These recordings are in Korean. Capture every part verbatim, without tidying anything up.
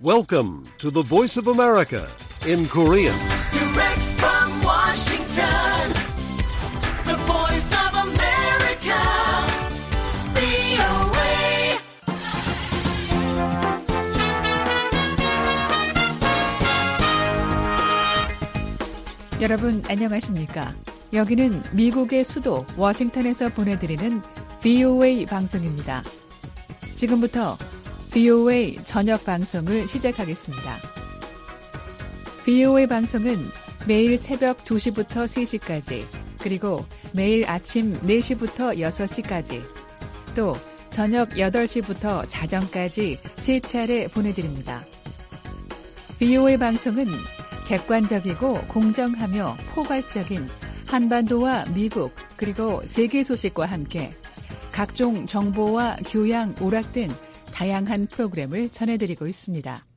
Welcome to the Voice of America in Korean. Direct from Washington, the Voice of America, 브이오에이. 여러분 안녕하십니까? 여기는 미국의 수도 워싱턴에서 보내드리는 브이오에이 방송입니다. 지금부터 브이오에이 저녁 방송을 시작하겠습니다. 브이오에이 방송은 매일 새벽 두 시부터 세 시까지, 그리고 매일 아침 네 시부터 여섯 시까지, 또 저녁 여덟 시부터 자정까지 세 차례 보내드립니다. 브이오에이 방송은 객관적이고 공정하며 포괄적인 한반도와 미국 그리고 세계 소식과 함께 각종 정보와 교양, 오락 등 다양한 프로그램을 전해드리고 있습니다.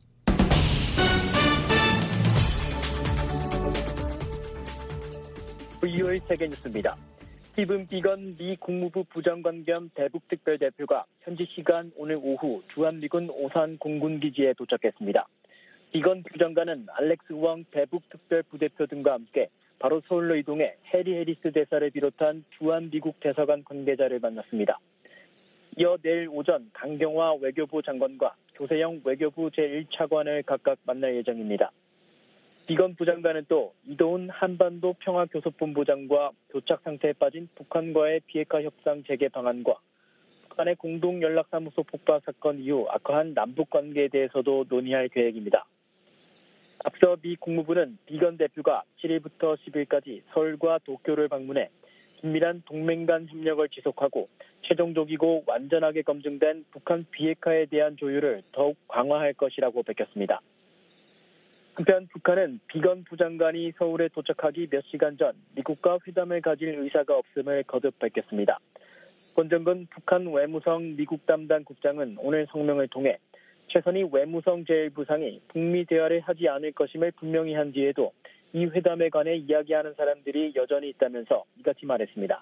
브이오에이 세계뉴스입니다. 스티븐 비건 미 국무부 부장관 겸 대북특별대표가 현지 시간 오늘 오후 주한미군 오산 공군기지에 도착했습니다. 비건 부장관은 알렉스 왕 대북특별부대표 등과 함께 바로 서울로 이동해 해리 해리스 대사를 비롯한 주한미국 대사관 관계자를 만났습니다. 이어 내일 오전 강경화 외교부 장관과 조세영 외교부 제일 차관을 각각 만날 예정입니다. 비건 부장관은 또 이도훈 한반도 평화교섭본부장과 교착 상태에 빠진 북한과의 비핵화 협상 재개 방안과 북한의 공동연락사무소 폭파 사건 이후 악화한 남북관계에 대해서도 논의할 계획입니다. 앞서 미 국무부는 비건 대표가 칠 일부터 십 일까지 서울과 도쿄를 방문해 긴밀한 동맹 간 협력을 지속하고 최종적이고 완전하게 검증된 북한 비핵화에 대한 조율을 더욱 강화할 것이라고 밝혔습니다. 한편 북한은 비건 부장관이 서울에 도착하기 몇 시간 전 미국과 회담을 가질 의사가 없음을 거듭 밝혔습니다. 권정근 북한 외무성 미국 담당 국장은 오늘 성명을 통해 최선희 외무성 제일 부상이 북미 대화를 하지 않을 것임을 분명히 한 뒤에도 이 회담에 관해 이야기하는 사람들이 여전히 있다면서 이같이 말했습니다.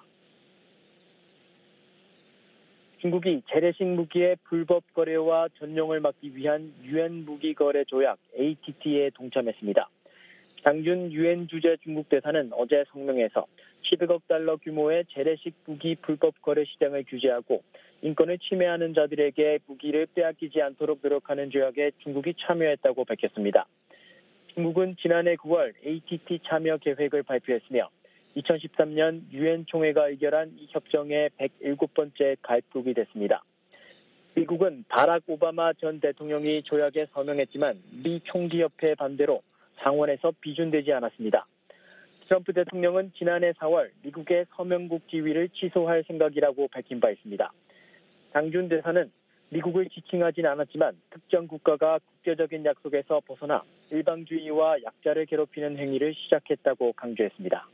중국이 재래식 무기의 불법 거래와 전용을 막기 위한 유엔 무기 거래 조약 에이티티에 동참했습니다. 장준 유엔 주재 중국 대사는 어제 성명에서 십억억 달러 규모의 재래식 무기 불법 거래 시장을 규제하고 인권을 침해하는 자들에게 무기를 빼앗기지 않도록 노력하는 조약에 중국이 참여했다고 밝혔습니다. 중국은 지난해 구월 에이티티 참여 계획을 발표했으며 이천십삼 년 유엔 총회가 의결한 이 협정의 백칠 번째 가입국이 됐습니다. 미국은 바락 오바마 전 대통령이 조약에 서명했지만 미 총기협회 반대로 상원에서 비준되지 않았습니다. 트럼프 대통령은 지난해 사월 미국의 서명국 지위를 취소할 생각이라고 밝힌 바 있습니다. 장준 대사는 미국을 지칭하진 않았지만 특정 국가가 국제적인 약속에서 벗어나 일방주의와 약자를 괴롭히는 행위를 시작했다고 강조했습니다.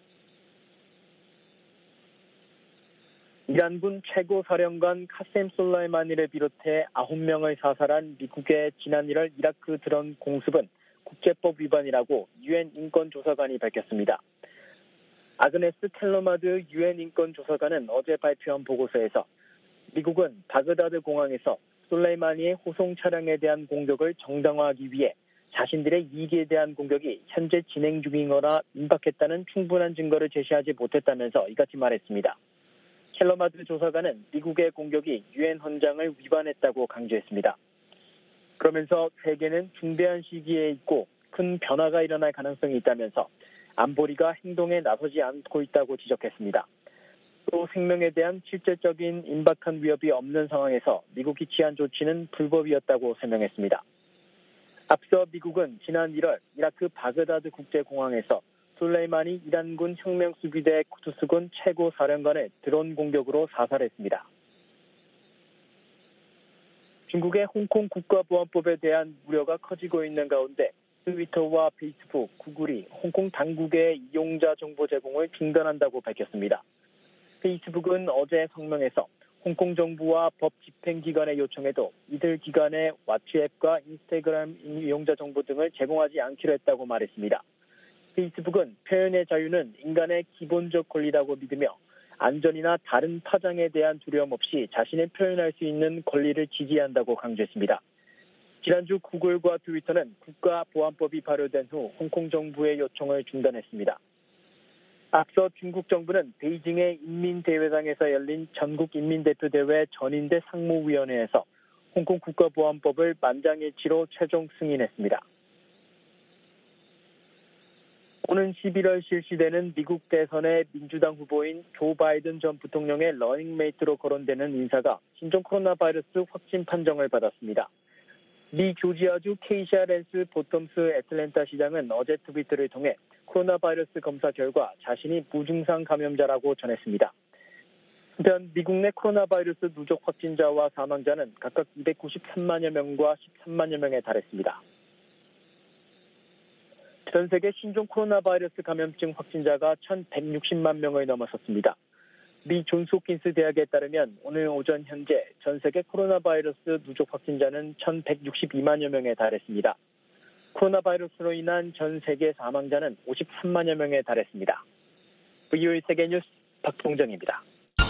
이란군 최고사령관 카셈 솔라이마니를 비롯해 아홉 명을 사살한 미국의 지난 일월 이라크 드론 공습은 국제법 위반이라고 유엔 인권조사관이 밝혔습니다. 아그네스 텔러마드 유엔 인권조사관은 어제 발표한 보고서에서 미국은 바그다드 공항에서 솔라이마니의 호송 차량에 대한 공격을 정당화하기 위해 자신들의 이익에 대한 공격이 현재 진행 중이거나 임박했다는 충분한 증거를 제시하지 못했다면서 이같이 말했습니다. 켈러마드 조사관은 미국의 공격이 유엔 헌장을 위반했다고 강조했습니다. 그러면서 세계는 중대한 시기에 있고 큰 변화가 일어날 가능성이 있다면서 안보리가 행동에 나서지 않고 있다고 지적했습니다. 또 생명에 대한 실질적인 임박한 위협이 없는 상황에서 미국이 취한 조치는 불법이었다고 설명했습니다. 앞서 미국은 지난 일월 이라크 바그다드 국제공항에서 솔레이마니 이란군 혁명수비대 쿠두스군 최고사령관을 드론 공격으로 사살했습니다. 중국의 홍콩 국가보안법에 대한 우려가 커지고 있는 가운데 트위터와 페이스북, 구글이 홍콩 당국의 이용자 정보 제공을 중단한다고 밝혔습니다. 페이스북은 어제 성명에서 홍콩 정부와 법 집행기관의 요청에도 이들 기관의 왓츠앱과 인스타그램 이용자 정보 등을 제공하지 않기로 했다고 말했습니다. 페이스북은 표현의 자유는 인간의 기본적 권리라고 믿으며 안전이나 다른 파장에 대한 두려움 없이 자신을 표현할 수 있는 권리를 지지한다고 강조했습니다. 지난주 구글과 트위터는 국가보안법이 발효된 후 홍콩 정부의 요청을 중단했습니다. 앞서 중국 정부는 베이징의 인민대회당에서 열린 전국인민대표대회 전인대 상무위원회에서 홍콩 국가보안법을 만장일치로 최종 승인했습니다. 오는 십일월 실시되는 미국 대선의 민주당 후보인 조 바이든 전 부통령의 러닝메이트로 거론되는 인사가 신종 코로나 바이러스 확진 판정을 받았습니다. 미 조지아주 케이샤 랜스 보텀스 애틀랜타 시장은 어제 트위터를 통해 코로나 바이러스 검사 결과 자신이 무증상 감염자라고 전했습니다. 한편 미국 내 코로나 바이러스 누적 확진자와 사망자는 각각 이백구십삼만여 명과 십삼만여 명에 달했습니다. 전 세계 신종 코로나 바이러스 감염증 확진자가 천백육십만 명을 넘어섰습니다. 미 존스홉킨스 대학에 따르면 오늘 오전 현재 전 세계 코로나 바이러스 누적 확진자는 천백육십이만여 명에 달했습니다. 코로나 바이러스로 인한 전 세계 사망자는 오십삼만여 명에 달했습니다. 브이오에이 세계뉴스 박동정입니다.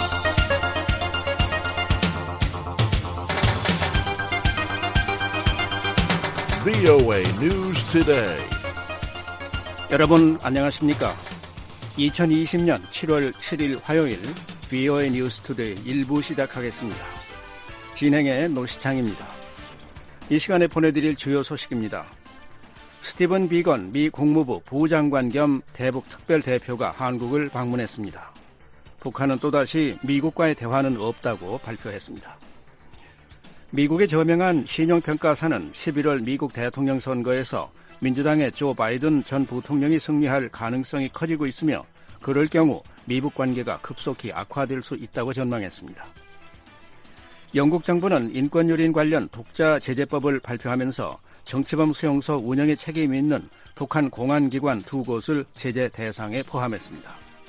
브이오에이 News Today. 여러분 안녕하십니까? 이천이십년 칠월 칠일 화요일 브이오에이 뉴스 투데이 일 부 시작하겠습니다. 진행의 노시창입니다. 이 시간에 보내드릴 주요 소식입니다. 스티븐 비건 미 국무부 부장관 겸 대북 특별대표가 한국을 방문했습니다. 북한은 또다시 미국과의 대화는 없다고 발표했습니다. 미국의 저명한 신용평가사는 십일월 미국 대통령 선거에서 민주당의 조 바이든 전 부통령이 승리할 가능성이 커지고 있으며 그럴 경우 미북 관계가 급속히 악화될 수 있다고 전망했습니다. 영국 정부는 인권유린 관련 독자 제재법을 발표하면서 정치범 수용소 운영에 책임이 있는 북한 공안기관 두 곳을 제재 대상에 포함했습니다.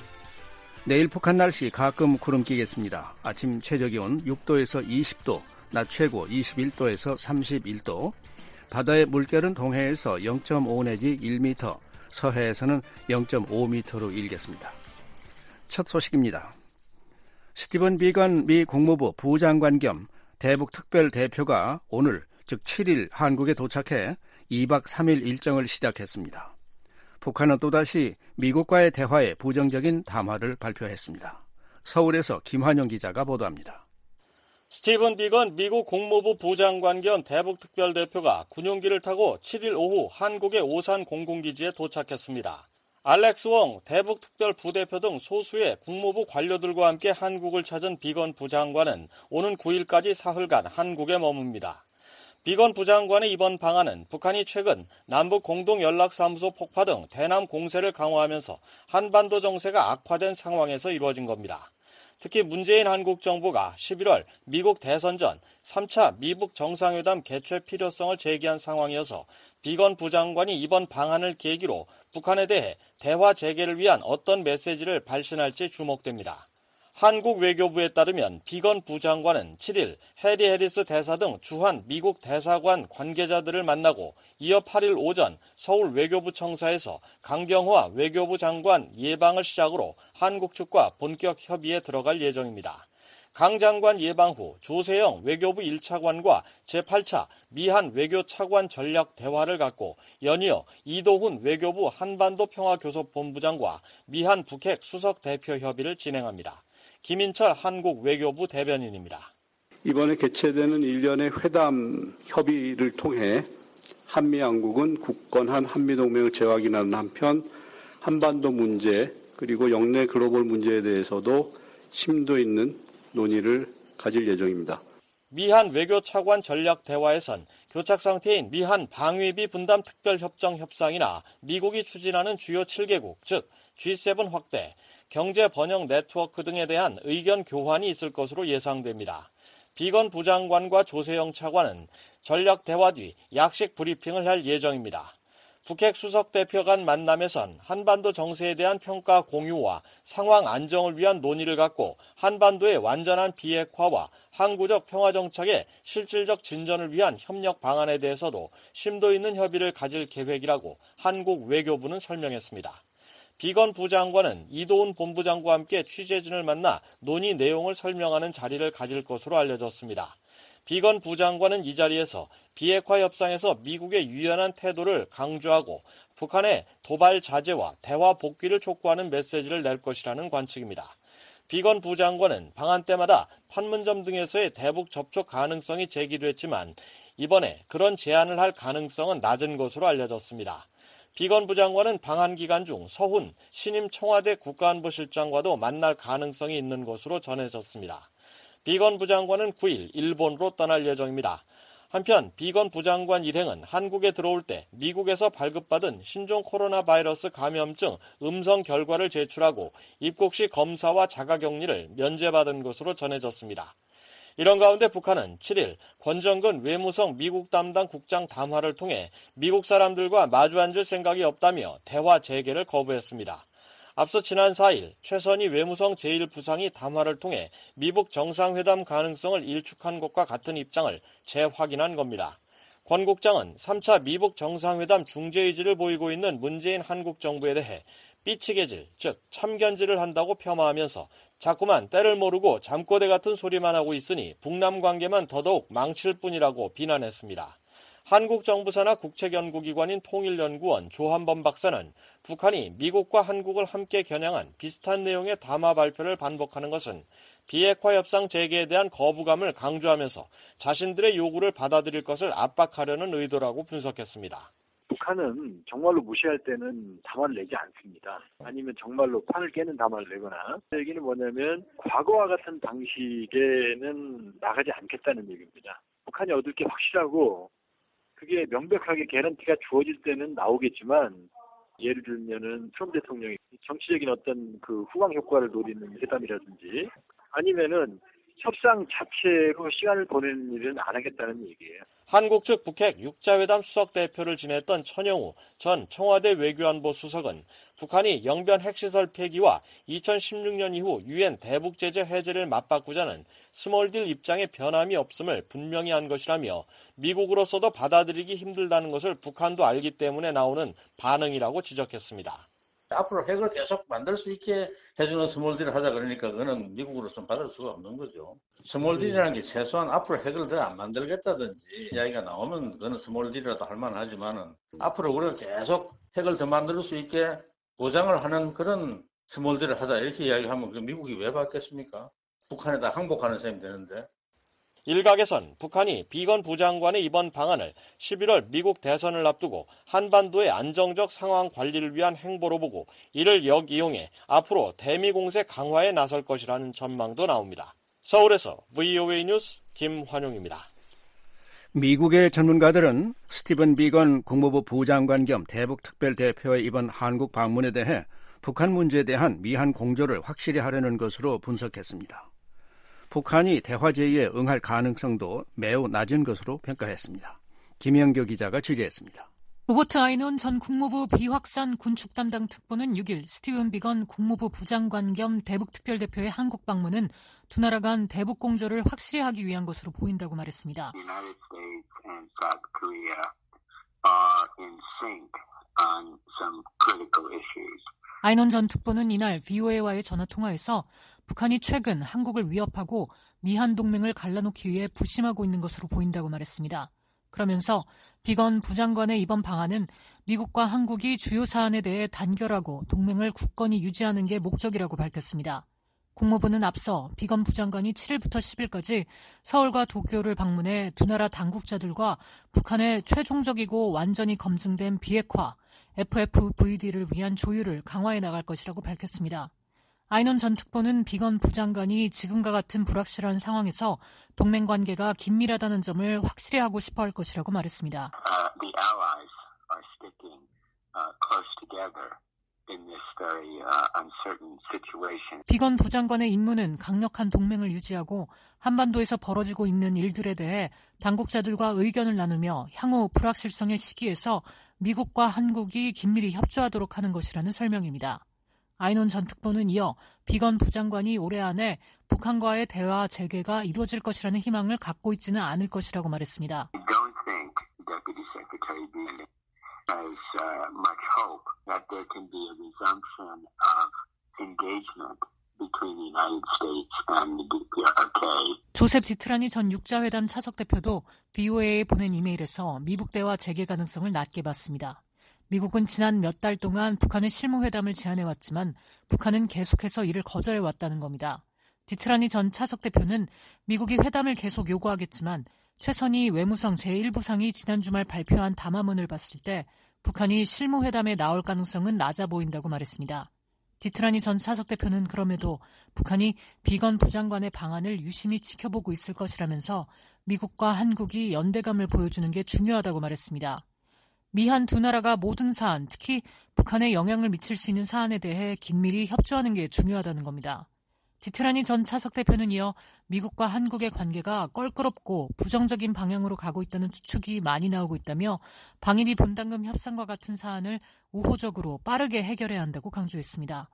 내일 북한 날씨 가끔 구름 끼겠습니다. 아침 최저기온 육도에서 이십도, 낮 최고 이십일도에서 삼십일도, 바다의 물결은 동해에서 영점오 내지 일 미터, 서해에서는 영점오 미터로 일겠습니다. 첫 소식입니다. 스티븐 비건 미 국무부 부장관 겸 대북 특별대표가 오늘, 즉 칠일 한국에 도착해 이박 삼일 일정을 시작했습니다. 북한은 또다시 미국과의 대화에 부정적인 담화를 발표했습니다. 서울에서 김환영 기자가 보도합니다. 스티븐 비건 미국 국무부 부장관 겸 대북 특별대표가 군용기를 타고 칠일 오후 한국의 오산 공군기지에 도착했습니다. 알렉스 웡 대북 특별 부대표 등 소수의 국무부 관료들과 함께 한국을 찾은 비건 부장관은 오는 구일까지 사흘간 한국에 머뭅니다. 비건 부장관의 이번 방안은 북한이 최근 남북 공동연락사무소 폭파 등 대남 공세를 강화하면서 한반도 정세가 악화된 상황에서 이루어진 겁니다. 특히 문재인 한국 정부가 십일월 미국 대선 전 삼 차 미북 정상회담 개최 필요성을 제기한 상황이어서 비건 부장관이 이번 방안을 계기로 북한에 대해 대화 재개를 위한 어떤 메시지를 발신할지 주목됩니다. 한국 외교부에 따르면 비건 부장관은 칠일 해리 해리스 대사 등 주한 미국 대사관 관계자들을 만나고 이어 팔일 오전 서울 외교부 청사에서 강경화 외교부 장관 예방을 시작으로 한국 측과 본격 협의에 들어갈 예정입니다. 강 장관 예방 후 조세영 외교부 일 차관과 제팔 차 미한 외교차관 전략 대화를 갖고 연이어 이도훈 외교부 한반도 평화교섭본부장과 미한 북핵 수석 대표 협의를 진행합니다. 김인철 한국 외교부 대변인입니다. 이번에 개최되는 일련의 회담 협의를 통해 한미 양국은 굳건한 한미동맹을 재확인하는 한편 한반도 문제 그리고 영내 글로벌 문제에 대해서도 심도 있는 논의를 가질 예정입니다. 미한 외교차관 전략 대화에선 교착 상태인 미한 방위비 분담 특별협정 협상이나 미국이 추진하는 주요 칠 개국, 즉 지 세븐 확대, 경제 번영 네트워크 등에 대한 의견 교환이 있을 것으로 예상됩니다. 비건 부장관과 조세영 차관은 전략 대화 뒤 약식 브리핑을 할 예정입니다. 북핵 수석 대표 간 만남에선 한반도 정세에 대한 평가 공유와 상황 안정을 위한 논의를 갖고 한반도의 완전한 비핵화와 항구적 평화 정착의 실질적 진전을 위한 협력 방안에 대해서도 심도 있는 협의를 가질 계획이라고 한국 외교부는 설명했습니다. 비건 부장관은 이도훈 본부장과 함께 취재진을 만나 논의 내용을 설명하는 자리를 가질 것으로 알려졌습니다. 비건 부장관은 이 자리에서 비핵화 협상에서 미국의 유연한 태도를 강조하고 북한의 도발 자제와 대화 복귀를 촉구하는 메시지를 낼 것이라는 관측입니다. 비건 부장관은 방한 때마다 판문점 등에서의 대북 접촉 가능성이 제기됐지만 이번에 그런 제안을 할 가능성은 낮은 것으로 알려졌습니다. 비건 부장관은 방한 기간 중 서훈 신임 청와대 국가안보실장과도 만날 가능성이 있는 것으로 전해졌습니다. 비건 부장관은 구 일 일본으로 떠날 예정입니다. 한편 비건 부장관 일행은 한국에 들어올 때 미국에서 발급받은 신종 코로나 바이러스 감염증 음성 결과를 제출하고 입국 시 검사와 자가격리를 면제받은 것으로 전해졌습니다. 이런 가운데 북한은 칠 일 권정근 외무성 미국 담당 국장 담화를 통해 미국 사람들과 마주 앉을 생각이 없다며 대화 재개를 거부했습니다. 앞서 지난 사 일 최선희 외무성 제일 부상이 담화를 통해 미북 정상회담 가능성을 일축한 것과 같은 입장을 재확인한 겁니다. 권 국장은 삼 차 미북 정상회담 중재 의지를 보이고 있는 문재인 한국 정부에 대해 삐치개질, 즉 참견질을 한다고 폄하하면서 자꾸만 때를 모르고 잠꼬대 같은 소리만 하고 있으니 북남 관계만 더더욱 망칠 뿐이라고 비난했습니다. 한국 정부 산하 국책연구기관인 통일연구원 조한범 박사는 북한이 미국과 한국을 함께 겨냥한 비슷한 내용의 담화 발표를 반복하는 것은 비핵화 협상 재개에 대한 거부감을 강조하면서 자신들의 요구를 받아들일 것을 압박하려는 의도라고 분석했습니다. 북한은 정말로 무시할 때는 담화를 내지 않습니다. 아니면 정말로 판을 깨는 담화를 내거나. 얘기는 뭐냐면 과거와 같은 방식에는 나가지 않겠다는 얘기입니다. 북한이 얻을 게 확실하고 그게 명백하게 개런티가 주어질 때는 나오겠지만 예를 들면은 트럼프 대통령이 정치적인 어떤 그 후광 효과를 노리는 회담이라든지 아니면은 협상 자체로 시간을 보내는 일은 안 하겠다는 얘기예요. 한국 측 북핵 육 자 회담 수석 대표를 지냈던 천영우 전 청와대 외교안보 수석은 북한이 영변 핵시설 폐기와 이천십육 년 이후 유엔 대북 제재 해제를 맞바꾸자는 스몰딜 입장에 변함이 없음을 분명히 한 것이라며 미국으로서도 받아들이기 힘들다는 것을 북한도 알기 때문에 나오는 반응이라고 지적했습니다. 앞으로 핵을 계속 만들 수 있게 해주는 스몰딜을 하자 그러니까 그거는 미국으로서는 받을 수가 없는 거죠. 스몰딜이라는 게 최소한 앞으로 핵을 더 안 만들겠다든지 이야기가 나오면 그거는 스몰딜이라도 할 만하지만은 앞으로 우리가 계속 핵을 더 만들 수 있게 보장을 하는 그런 스몰딜을 하자 이렇게 이야기하면 그 미국이 왜 받겠습니까? 북한에다 항복하는 셈이 되는데. 일각에선 북한이 비건 부장관의 이번 방안을 십일월 미국 대선을 앞두고 한반도의 안정적 상황 관리를 위한 행보로 보고 이를 역이용해 앞으로 대미 공세 강화에 나설 것이라는 전망도 나옵니다. 서울에서 브이오에이 뉴스 김환용입니다. 미국의 전문가들은 스티븐 비건 국무부 부장관 겸 대북특별대표의 이번 한국 방문에 대해 북한 문제에 대한 미한 공조를 확실히 하려는 것으로 분석했습니다. 북한이 대화 제의에 응할 가능성도 매우 낮은 것으로 평가했습니다. 김영교 기자가 취재했습니다. 로버트 아이논 전 국무부 비확산 군축 담당 특보는 육 일 스티븐 비건 국무부 부장관 겸 대북특별대표의 한국 방문은 두 나라 간 대북 공조를 확실히 하기 위한 것으로 보인다고 말했습니다. United States and South Korea are in sync on some critical issues. 아이논 전 특보는 이날 브이오에이와의 전화통화에서 북한이 최근 한국을 위협하고 미한 동맹을 갈라놓기 위해 부심하고 있는 것으로 보인다고 말했습니다. 그러면서 비건 부장관의 이번 방안은 미국과 한국이 주요 사안에 대해 단결하고 동맹을 굳건히 유지하는 게 목적이라고 밝혔습니다. 국무부는 앞서 비건 부장관이 칠 일부터 십 일까지 서울과 도쿄를 방문해 두 나라 당국자들과 북한의 최종적이고 완전히 검증된 비핵화, 에프에프브이디를 위한 조율을 강화해 나갈 것이라고 밝혔습니다. 아이논 전 특보는 비건 부장관이 지금과 같은 불확실한 상황에서 동맹 관계가 긴밀하다는 점을 확실히 하고 싶어 할 것이라고 말했습니다. Uh, the allies are sticking uh, close together in this very uh, uncertain situation. 비건 부장관의 임무는 강력한 동맹을 유지하고 한반도에서 벌어지고 있는 일들에 대해 당국자들과 의견을 나누며 향후 불확실성의 시기에서 미국과 한국이 긴밀히 협조하도록 하는 것이라는 설명입니다. 아이논 전 특보는 이어 비건 부장관이 올해 안에 북한과의 대화 재개가 이루어질 것이라는 희망을 갖고 있지는 않을 것이라고 말했습니다. I don't think Deputy Secretary Bielan has uh, much hope that there can be a resumption of engagement between the United States and the D P R K. 조셉 디트라니 전 육자회담 차석 대표도 브이오에이에 보낸 이메일에서 미국 대화 재개 가능성을 낮게 봤습니다. 미국은 지난 몇 달 동안 북한의 실무회담을 제안해왔지만 북한은 계속해서 이를 거절해왔다는 겁니다. 디트라니 전 차석 대표는 미국이 회담을 계속 요구하겠지만 최선희 외무성 제일 부상이 지난 주말 발표한 담화문을 봤을 때 북한이 실무회담에 나올 가능성은 낮아 보인다고 말했습니다. 디트라니 전 차석 대표는 그럼에도 북한이 비건 부장관의 방안을 유심히 지켜보고 있을 것이라면서 미국과 한국이 연대감을 보여주는 게 중요하다고 말했습니다. 미한 두 나라가 모든 사안, 특히 북한에 영향을 미칠 수 있는 사안에 대해 긴밀히 협조하는 게 중요하다는 겁니다. 디트라니 전 차석 대표는 이어 미국과 한국의 관계가 껄끄럽고 부정적인 방향으로 가고 있다는 추측이 많이 나오고 있다며 방위비 분담금 협상과 같은 사안을 우호적으로 빠르게 해결해야 한다고 강조했습니다.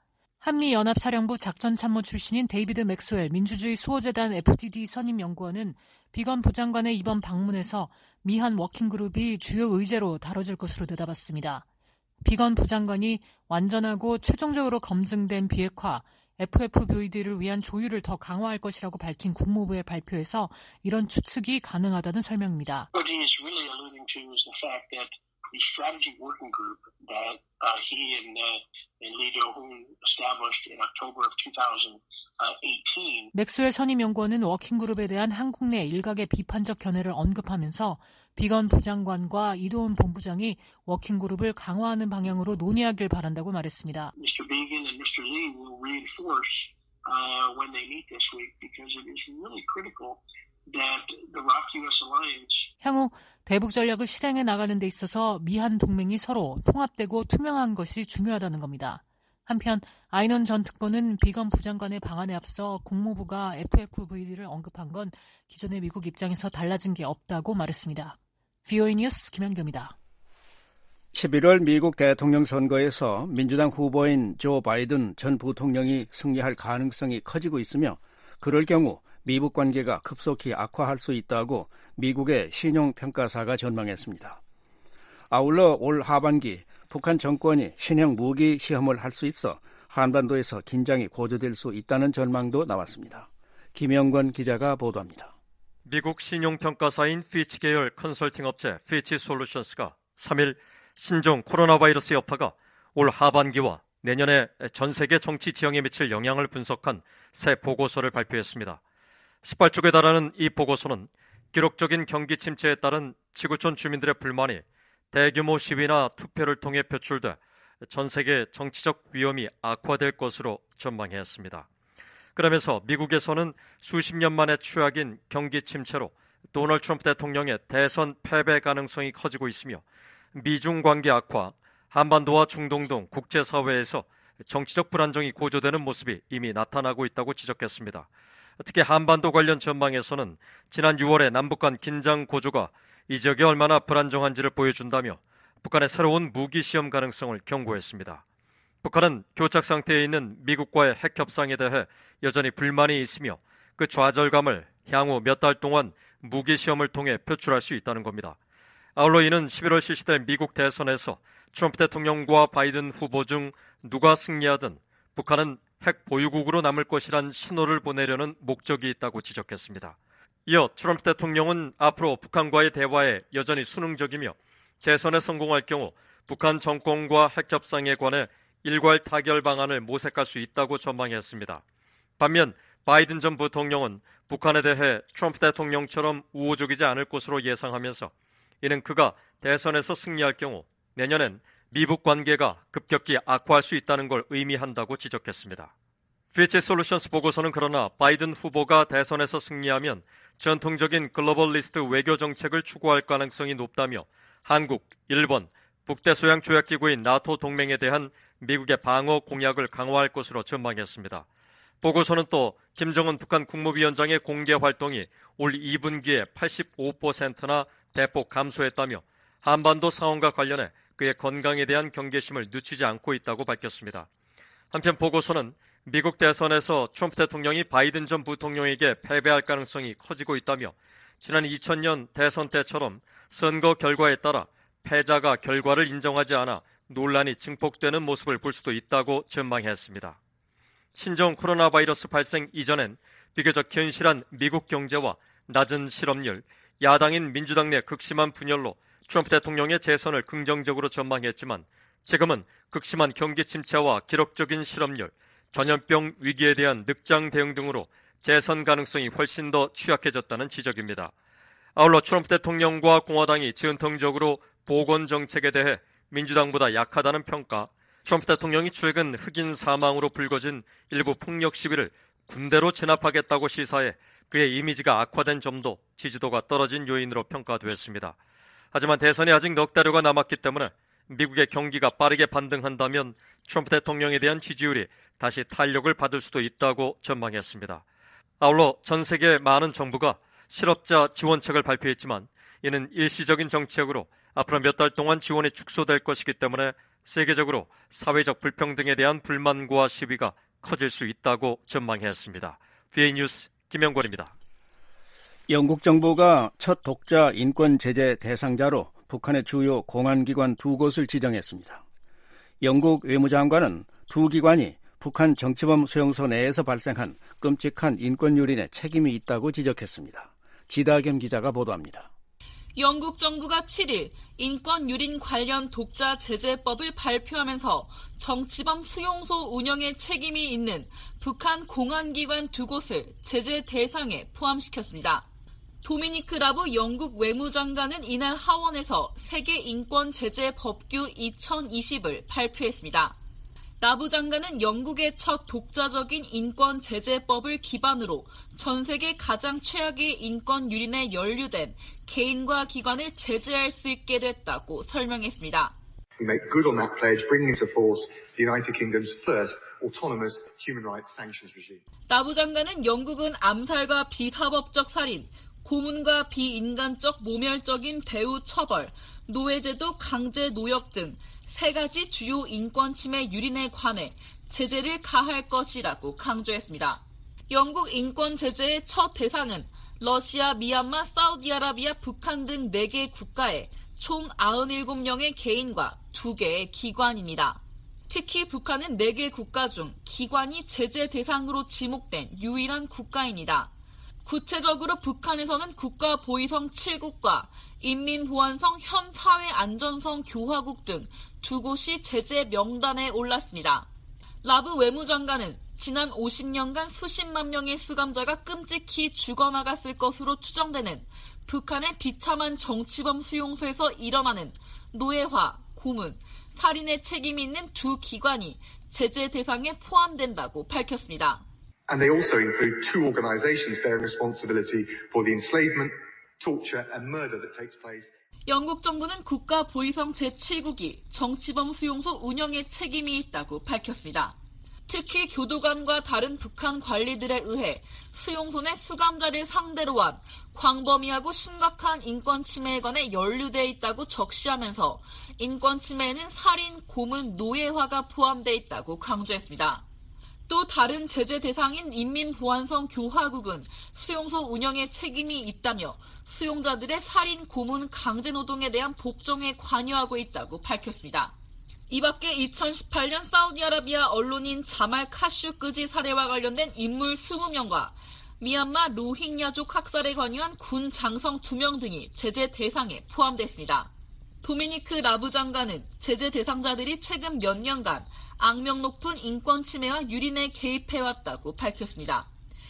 한미연합사령부 작전참모 출신인 데이비드 맥스웰 민주주의 수호재단 에프디디 선임연구원은 비건 부장관의 이번 방문에서 미한 워킹그룹이 주요 의제로 다뤄질 것으로 내다봤습니다. 비건 부장관이 완전하고 최종적으로 검증된 비핵화, 에프에프브이디를 위한 조율을 더 강화할 것이라고 밝힌 국무부의 발표에서 이런 추측이 가능하다는 설명입니다. What he is really alluding to is the fact that the strategy working group that uh, he and, uh, and Lee Do-hoon established in October of twenty eighteen. 맥스웰 선임연구원은 워킹그룹에 대한 한국 내 일각의 비판적 견해를 언급하면서 비건 부장관과 이도훈 본부장이 워킹그룹을 강화하는 방향으로 논의하길 바란다고 말했습니다. 미스터 Biegun and 미스터 Lee will reinforce uh, when they meet this week because it is really critical that the ROK-U S alliance 향후 대북 전략을 실행해 나가는 데 있어서 미한 동맹이 서로 통합되고 투명한 것이 중요하다는 겁니다. 한편 아이논 전 특보는 비건 부장관의 방안에 앞서 국무부가 에프에프브이디를 언급한 건 기존의 미국 입장에서 달라진 게 없다고 말했습니다. 브이오에이 뉴스 김현경입니다. 십일월 미국 대통령 선거에서 민주당 후보인 조 바이든 전 부통령이 승리할 가능성이 커지고 있으며 그럴 경우 미북 관계가 급속히 악화할 수 있다고 미국의 신용평가사가 전망했습니다. 아울러 올 하반기 북한 정권이 신형 무기 시험을 할 수 있어 한반도에서 긴장이 고조될 수 있다는 전망도 나왔습니다. 김영권 기자가 보도합니다. 미국 신용평가사인 피치 계열 컨설팅 업체 피치 솔루션스가 삼 일 신종 코로나 바이러스 여파가 올 하반기와 내년에 전 세계 정치 지형에 미칠 영향을 분석한 새 보고서를 발표했습니다. 십팔 쪽에 달하는 이 보고서는 기록적인 경기 침체에 따른 지구촌 주민들의 불만이 대규모 시위나 투표를 통해 표출돼 전 세계 정치적 위험이 악화될 것으로 전망했습니다. 그러면서 미국에서는 수십 년 만에 최악인 경기 침체로 도널드 트럼프 대통령의 대선 패배 가능성이 커지고 있으며 미중 관계 악화, 한반도와 중동 등 국제사회에서 정치적 불안정이 고조되는 모습이 이미 나타나고 있다고 지적했습니다. 특히 한반도 관련 전망에서는 지난 유월에 남북 간 긴장 고조가 이 지역이 얼마나 불안정한지를 보여준다며 북한의 새로운 무기 시험 가능성을 경고했습니다. 북한은 교착 상태에 있는 미국과의 핵 협상에 대해 여전히 불만이 있으며 그 좌절감을 향후 몇 달 동안 무기 시험을 통해 표출할 수 있다는 겁니다. 아울러 이는 십일월 실시될 미국 대선에서 트럼프 대통령과 바이든 후보 중 누가 승리하든 북한은 핵 보유국으로 남을 것이란 신호를 보내려는 목적이 있다고 지적했습니다. 이어 트럼프 대통령은 앞으로 북한과의 대화에 여전히 순응적이며 재선에 성공할 경우 북한 정권과 핵 협상에 관해 일괄 타결 방안을 모색할 수 있다고 전망했습니다. 반면 바이든 전 부통령은 북한에 대해 트럼프 대통령처럼 우호적이지 않을 것으로 예상하면서 이는 그가 대선에서 승리할 경우 내년엔 미북 관계가 급격히 악화할 수 있다는 걸 의미한다고 지적했습니다. 피치 솔루션스 보고서는 그러나 바이든 후보가 대선에서 승리하면 전통적인 글로벌리스트 외교 정책을 추구할 가능성이 높다며 한국, 일본, 북대서양 조약기구인 나토 동맹에 대한 미국의 방어 공약을 강화할 것으로 전망했습니다. 보고서는 또 김정은 북한 국무위원장의 공개 활동이 올 이 분기에 팔십오 퍼센트나 대폭 감소했다며 한반도 상황과 관련해 그의 건강에 대한 경계심을 늦추지 않고 있다고 밝혔습니다. 한편 보고서는 미국 대선에서 트럼프 대통령이 바이든 전 부통령에게 패배할 가능성이 커지고 있다며 지난 이천 년 대선 때처럼 선거 결과에 따라 패자가 결과를 인정하지 않아 논란이 증폭되는 모습을 볼 수도 있다고 전망했습니다. 신종 코로나 바이러스 발생 이전엔 비교적 견실한 미국 경제와 낮은 실업률, 야당인 민주당 내 극심한 분열로 트럼프 대통령의 재선을 긍정적으로 전망했지만 지금은 극심한 경기 침체와 기록적인 실업률, 전염병 위기에 대한 늑장 대응 등으로 재선 가능성이 훨씬 더 취약해졌다는 지적입니다. 아울러 트럼프 대통령과 공화당이 전통적으로 보건 정책에 대해 민주당보다 약하다는 평가, 트럼프 대통령이 최근 흑인 사망으로 불거진 일부 폭력 시위를 군대로 진압하겠다고 시사해 그의 이미지가 악화된 점도 지지도가 떨어진 요인으로 평가되었습니다. 하지만 대선이 아직 넉 달여가 남았기 때문에 미국의 경기가 빠르게 반등한다면 트럼프 대통령에 대한 지지율이 다시 탄력을 받을 수도 있다고 전망했습니다. 아울러 전 세계 많은 정부가 실업자 지원책을 발표했지만 이는 일시적인 정책으로 앞으로 몇 달 동안 지원이 축소될 것이기 때문에 세계적으로 사회적 불평등에 대한 불만과 시위가 커질 수 있다고 전망했습니다. 비에이 뉴스 김영권입니다. 영국 정부가 첫 독자 인권 제재 대상자로 북한의 주요 공안기관 두 곳을 지정했습니다. 영국 외무장관은 두 기관이 북한 정치범 수용소 내에서 발생한 끔찍한 인권유린에 책임이 있다고 지적했습니다. 지다겸 기자가 보도합니다. 영국 정부가 칠일 인권유린 관련 독자 제재법을 발표하면서 정치범 수용소 운영에 책임이 있는 북한 공안기관 두 곳을 제재 대상에 포함시켰습니다. 도미니크 라브 영국 외무장관은 이날 하원에서 세계 인권 제재 법규 이천이십을 발표했습니다. 라브 장관은 영국의 첫 독자적인 인권 제재법을 기반으로 전 세계 가장 최악의 인권 유린에 연루된 개인과 기관을 제재할 수 있게 됐다고 설명했습니다. We make good on that pledge, bringing into force the United Kingdom's first autonomous human rights sanctions regime. 라브 장관은 영국은 암살과 비사법적 살인, 고문과 비인간적 모멸적인 대우 처벌, 노예제도 강제 노역 등 세 가지 주요 인권 침해 유린에 관해 제재를 가할 것이라고 강조했습니다. 영국 인권 제재의 첫 대상은 러시아, 미얀마, 사우디아라비아, 북한 등 네 개 국가의 총 구십칠 명의 개인과 두 개의 기관입니다. 특히 북한은 네 개 국가 중 기관이 제재 대상으로 지목된 유일한 국가입니다. 구체적으로 북한에서는 국가보위성 칠 국과 인민보안성 현 사회안전성 교화국 등 두 곳이 제재 명단에 올랐습니다. 라브 외무장관은 지난 오십 년간 수십만 명의 수감자가 끔찍히 죽어나갔을 것으로 추정되는 북한의 비참한 정치범 수용소에서 일어나는 노예화, 고문, 살인의 책임이 있는 두 기관이 제재 대상에 포함된다고 밝혔습니다. And they also include two organizations bearing responsibility for the enslavement, torture and murder that takes place. 영국 정부는 국가보위성 제칠 국이 정치범 수용소 운영에 책임이 있다고 밝혔습니다. 특히 교도관과 다른 북한 관리들에 의해 수용소 내 수감자를 상대로 한 광범위하고 심각한 인권 침해에 관해 연루돼 있다고 적시하면서 인권 침해에는 살인, 고문, 노예화가 포함돼 있다고 강조했습니다. 또 다른 제재 대상인 인민보안성 교화국은 수용소 운영에 책임이 있다며 수용자들의 살인, 고문, 강제노동에 대한 복종에 관여하고 있다고 밝혔습니다. 이 밖에 이천십팔 년 사우디아라비아 언론인 자말 카슈끄지 사례와 관련된 인물 이십 명과 미얀마 로힝야족 학살에 관여한 군 장성 두 명 등이 제재 대상에 포함됐습니다. 도미니크 라브 장관은 제재 대상자들이 최근 몇 년간 악명 높은 인권 침해와 유린에 개입해왔다고 밝혔습니다.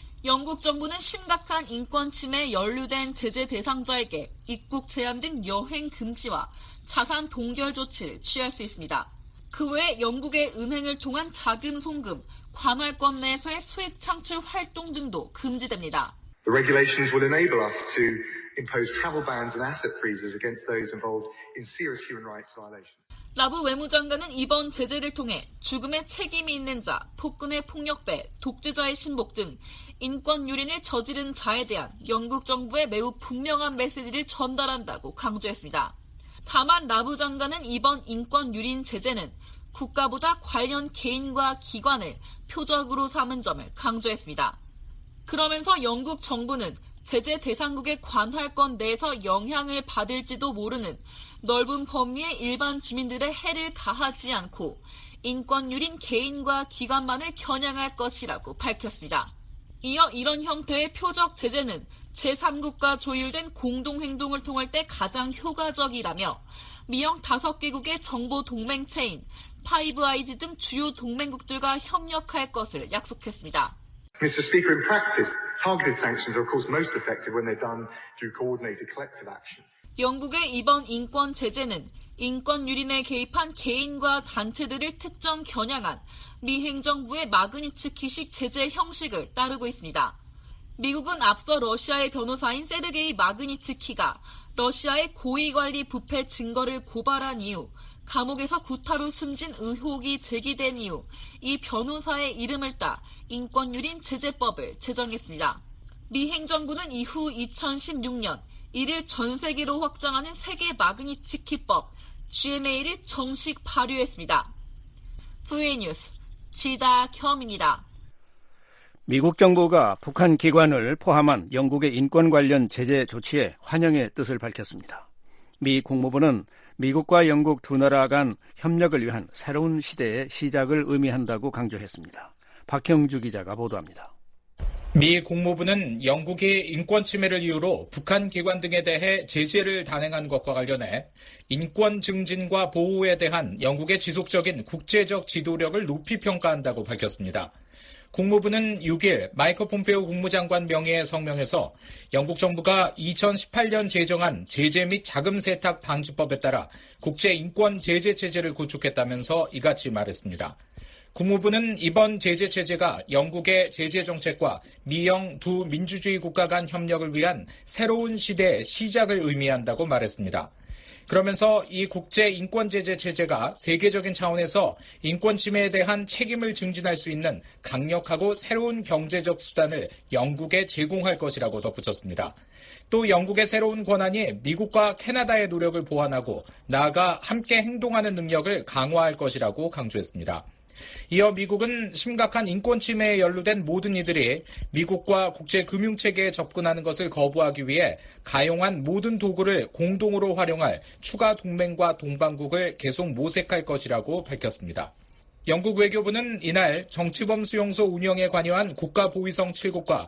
영국 정부는 심각한 인권 침해에 연루된 제재 대상자에게 입국 제한 등 여행 금지와 자산 동결 조치를 취할 수 있습니다. 그 외에 영국의 은행을 통한 자금 송금, 관할권 내에서의 수익 창출 활동 등도 금지됩니다. The regulations will enable us to impose travel bans and asset freezes against those involved in serious human rights violations. 라브 외무장관은 이번 제재를 통해 죽음에 책임이 있는 자, 폭군의 폭력배, 독재자의 신복 등 인권 유린을 저지른 자에 대한 영국 정부의 매우 분명한 메시지를 전달한다고 강조했습니다. 다만 라브 장관은 이번 인권 유린 제재는 국가보다 관련 개인과 기관을 표적으로 삼은 점을 강조했습니다. 그러면서 영국 정부는 제재 대상국의 관할권 내에서 영향을 받을지도 모르는 넓은 범위의 일반 주민들의 해를 가하지 않고 인권유린 개인과 기관만을 겨냥할 것이라고 밝혔습니다. 이어 이런 형태의 표적 제재는 제삼국과 조율된 공동행동을 통할 때 가장 효과적이라며 미영 다섯 개국의 정보 동맹체인 파이브 아이즈 등 주요 동맹국들과 협력할 것을 약속했습니다. Mister Speaker, in practice, targeted sanctions are of course most effective when they're done through coordinated collective action. 영국의 이번 인권 제재는 인권 유린에 개입한 개인과 단체들을 특정 겨냥한 미 행정부의 마그니츠키식 제재 형식을 따르고 있습니다. 미국은 앞서 러시아의 변호사인 세르게이 마그니츠키가 러시아의 고위관리 부패 증거를 고발한 이후 감옥에서 구타로 숨진 의혹이 제기된 이후 이 변호사의 이름을 따 인권유린 제재법을 제정했습니다. 미 행정부는 이후 이천십육 년 이를 전 세계로 확장하는 세계 마그니츠키법 지엠에이를 정식 발효했습니다. 브이오에이 뉴스 지다겸입니다. 미국 정부가 북한 기관을 포함한 영국의 인권 관련 제재 조치에 환영의 뜻을 밝혔습니다. 미 국무부는 미국과 영국 두 나라 간 협력을 위한 새로운 시대의 시작을 의미한다고 강조했습니다. 박형주 기자가 보도합니다. 미 국무부는 영국이 인권 침해를 이유로 북한 기관 등에 대해 제재를 단행한 것과 관련해 인권 증진과 보호에 대한 영국의 지속적인 국제적 지도력을 높이 평가한다고 밝혔습니다. 국무부는 육 일 마이크 폼페오 국무장관 명의의 성명에서 영국 정부가 이천십팔 년 제정한 제재 및 자금 세탁 방지법에 따라 국제 인권 제재 체제를 구축했다면서 이같이 말했습니다. 국무부는 이번 제재 체제가 영국의 제재 정책과 미영 두 민주주의 국가 간 협력을 위한 새로운 시대의 시작을 의미한다고 말했습니다. 그러면서 이 국제 인권 제재 체제가 세계적인 차원에서 인권 침해에 대한 책임을 증진할 수 있는 강력하고 새로운 경제적 수단을 영국에 제공할 것이라고 덧붙였습니다. 또 영국의 새로운 권한이 미국과 캐나다의 노력을 보완하고 나아가 함께 행동하는 능력을 강화할 것이라고 강조했습니다. 이어 미국은 심각한 인권 침해에 연루된 모든 이들이 미국과 국제금융체계에 접근하는 것을 거부하기 위해 가용한 모든 도구를 공동으로 활용할 추가 동맹과 동반국을 계속 모색할 것이라고 밝혔습니다. 영국 외교부는 이날 정치범 수용소 운영에 관여한 국가보위성 칠 국과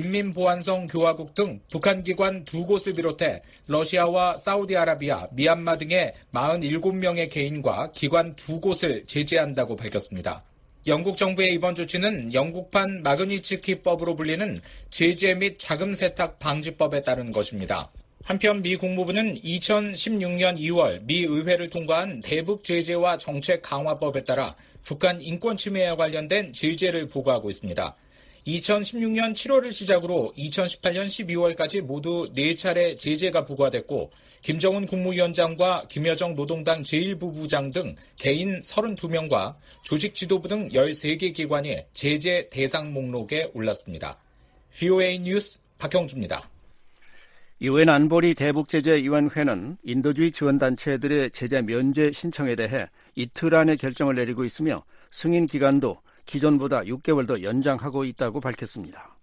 인민보안성 교화국 등 북한 기관 두 곳을 비롯해 러시아와 사우디아라비아, 미얀마 등의 사십칠 명의 개인과 기관 두 곳을 제재한다고 밝혔습니다. 영국 정부의 이번 조치는 영국판 마그니츠키법으로 불리는 제재 및 자금 세탁 방지법에 따른 것입니다. 한편 미 국무부는 이천십육 년 이월 미 의회를 통과한 대북 제재와 정책 강화법에 따라 북한 인권 침해와 관련된 제재를 부과하고 있습니다. 이천십육 년 칠월을 시작으로 이천십팔 년 십이월까지 모두 네 차례 제재가 부과됐고 김정은 국무위원장과 김여정 노동당 제일 부부장 등 개인 서른두 명과 조직 지도부 등 열세 개 기관이 제재 대상 목록에 올랐습니다. 브이오에이 뉴스 박형주입니다. 유엔 안보리 대북제재위원회는 인도주의 지원단체들의 제재 면제 신청에 대해 이틀 안에 결정을 내리고 있으며 승인 기간도 기존보다 육 개월 더 연장하고 있다고 밝혔습니다.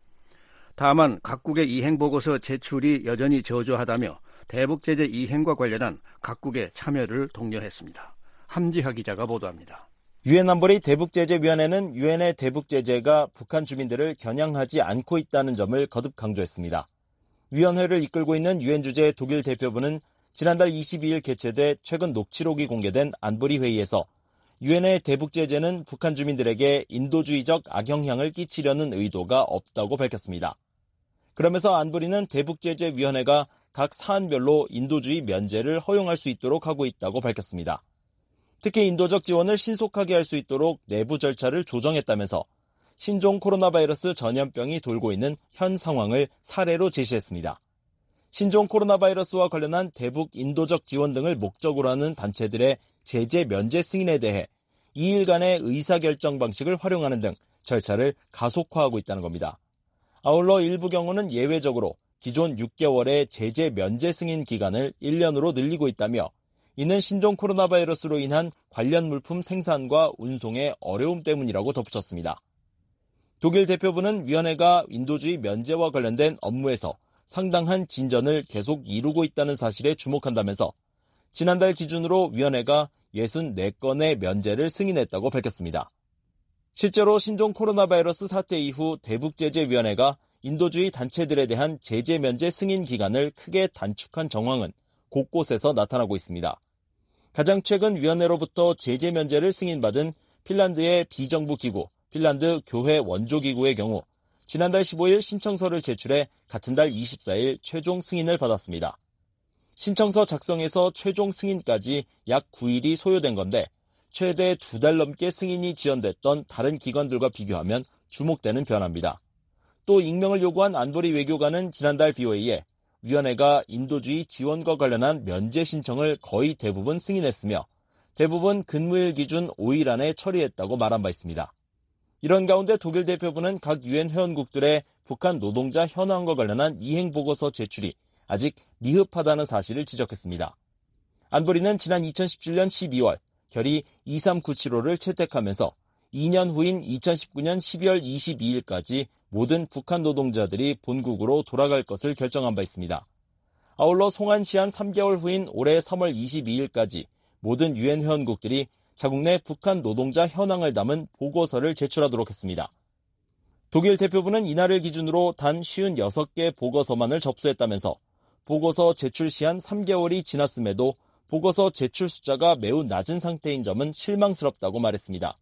다만 각국의 이행보고서 제출이 여전히 저조하다며 대북제재 이행과 관련한 각국의 참여를 독려했습니다. 함지하 기자가 보도합니다. 유엔 안보리 대북제재위원회는 유엔의 대북제재가 북한 주민들을 겨냥하지 않고 있다는 점을 거듭 강조했습니다. 위원회를 이끌고 있는 유엔 주재 독일 대표부는 지난달 이십이일 개최돼 최근 녹취록이 공개된 안보리 회의에서 유엔의 대북 제재는 북한 주민들에게 인도주의적 악영향을 끼치려는 의도가 없다고 밝혔습니다. 그러면서 안보리는 대북 제재 위원회가 각 사안별로 인도주의 면제를 허용할 수 있도록 하고 있다고 밝혔습니다. 특히 인도적 지원을 신속하게 할 수 있도록 내부 절차를 조정했다면서 신종 코로나 바이러스 전염병이 돌고 있는 현 상황을 사례로 제시했습니다. 신종 코로나 바이러스와 관련한 대북 인도적 지원 등을 목적으로 하는 단체들의 제재 면제 승인에 대해 이 일간의 의사결정 방식을 활용하는 등 절차를 가속화하고 있다는 겁니다. 아울러 일부 경우는 예외적으로 기존 육 개월의 제재 면제 승인 기간을 일 년으로 늘리고 있다며 이는 신종 코로나 바이러스로 인한 관련 물품 생산과 운송의 어려움 때문이라고 덧붙였습니다. 독일 대표부는 위원회가 인도주의 면제와 관련된 업무에서 상당한 진전을 계속 이루고 있다는 사실에 주목한다면서 지난달 기준으로 위원회가 육십사 건의 면제를 승인했다고 밝혔습니다. 실제로 신종 코로나 바이러스 사태 이후 대북제재위원회가 인도주의 단체들에 대한 제재 면제 승인 기간을 크게 단축한 정황은 곳곳에서 나타나고 있습니다. 가장 최근 위원회로부터 제재 면제를 승인받은 핀란드의 비정부 기구, 핀란드 교회 원조기구의 경우 지난달 십오일 신청서를 제출해 같은 달 이십사일 최종 승인을 받았습니다. 신청서 작성에서 최종 승인까지 약 구일이 소요된 건데 최대 두 달 넘게 승인이 지연됐던 다른 기관들과 비교하면 주목되는 변화입니다. 또 익명을 요구한 안보리 외교관은 지난달 비오에이에 위원회가 인도주의 지원과 관련한 면제 신청을 거의 대부분 승인했으며 대부분 근무일 기준 오일 안에 처리했다고 말한 바 있습니다. 이런 가운데 독일 대표부는 각 유엔 회원국들의 북한 노동자 현황과 관련한 이행보고서 제출이 아직 미흡하다는 사실을 지적했습니다. 안보리는 지난 이천십칠년 십이월 결의 이삼구칠오를 채택하면서 이 년 후인 이천십구년 십이월 이십이일까지 모든 북한 노동자들이 본국으로 돌아갈 것을 결정한 바 있습니다. 아울러 송환 시한 삼 개월 후인 올해 삼월 이십이일까지 모든 유엔 회원국들이 자국 내 북한 노동자 현황을 담은 보고서를 제출하도록 했습니다. 독일 대표부는 이날을 기준으로 단 오십육 개 보고서만을 접수했다면서 보고서 제출 시한 삼 개월이 지났음에도 보고서 제출 숫자가 매우 낮은 상태인 점은 실망스럽다고 말했습니다.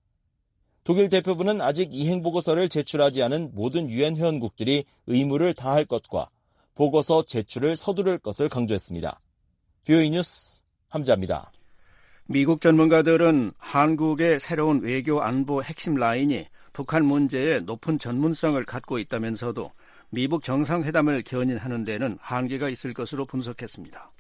독일 대표부는 아직 이행보고서를 제출하지 않은 모든 유엔 회원국들이 의무를 다할 것과 보고서 제출을 서두를 것을 강조했습니다. 비오이 뉴스 함자입니다. 미국 전문가들은 한국의 새로운 외교 안보 핵심 라인이 북한 문제에 높은 전문성을 갖고 있다면서도 미북 정상회담을 견인하는 데는 한계가 있을 것으로 분석했습니다.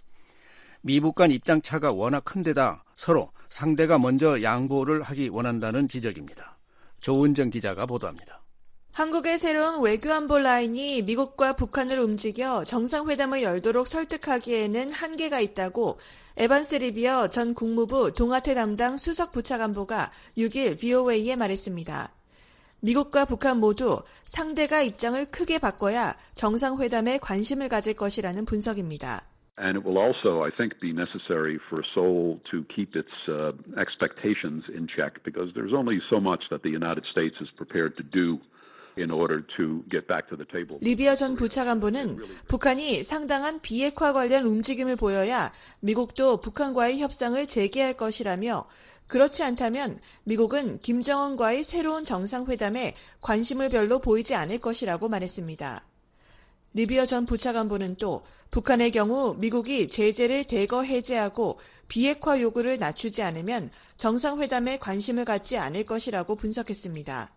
미북 간 입장차가 워낙 큰 데다 서로 상대가 먼저 양보를 하기 원한다는 지적입니다. 조은정 기자가 보도합니다. 한국의 새로운 외교안보 라인이 미국과 북한을 움직여 정상회담을 열도록 설득하기에는 한계가 있다고 에반스 리비어 전 국무부 동아태 담당 수석 부차관보가 육일 비오에이에 말했습니다. 미국과 북한 모두 상대가 입장을 크게 바꿔야 정상회담에 관심을 가질 것이라는 분석입니다. And it will also, I think, be necessary for Seoul to keep its uh, expectations in check because there's only so much that the United States is prepared to do in order to get back to the table. 리비어 전 부차관보는 북한이 상당한 비핵화 관련 움직임을 보여야 미국도 북한과의 협상을 재개할 것이라며 그렇지 않다면 미국은 김정은과의 새로운 정상회담에 관심을 별로 보이지 않을 것이라고 말했습니다. 리비어 전 부차관보는 또 북한의 경우 미국이 제재를 대거 해제하고 비핵화 요구를 낮추지 않으면 정상회담에 관심을 갖지 않을 것이라고 분석했습니다.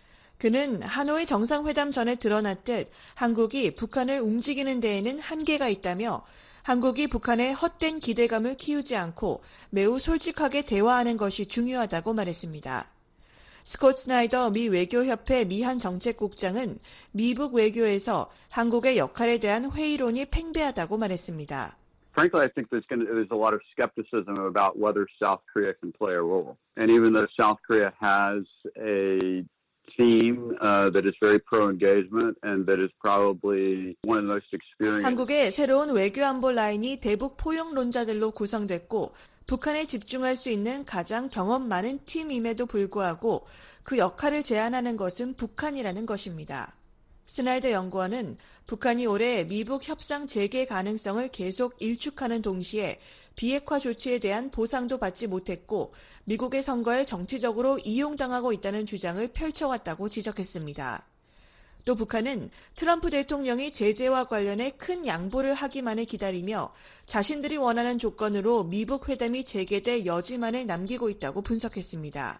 그는 하노이 정상회담 전에 드러났듯 한국이 북한을 움직이는 데에는 한계가 있다며 한국이 북한의 헛된 기대감을 키우지 않고 매우 솔직하게 대화하는 것이 중요하다고 말했습니다. 스콧 스나이더 미 외교협회 미한 정책국장은 미북 외교에서 한국의 역할에 대한 회의론이 팽배하다고 말했습니다. Frankly, I think there's, going to, there's a lot of skepticism about whether South Korea can play a role. And even though South Korea has a team uh, that is very pro-engagement and that is probably one of the most experienced. 한국의 새로운 외교안보 라인이 대북 포용론자들로 구성됐고 북한에 집중할 수 있는 가장 경험 많은 팀임에도 불구하고 그 역할을 제안하는 것은 북한이라는 것입니다. 스나이더 연구원은 북한이 올해 미북 협상 재개 가능성을 계속 일축하는 동시에 비핵화 조치에 대한 보상도 받지 못했고 미국의 선거에 정치적으로 이용당하고 있다는 주장을 펼쳐왔다고 지적했습니다. 또 북한은 트럼프 대통령이 제재와 관련해 큰 양보를 하기만을 기다리며 자신들이 원하는 조건으로 미북 회담이 재개될 여지만을 남기고 있다고 분석했습니다.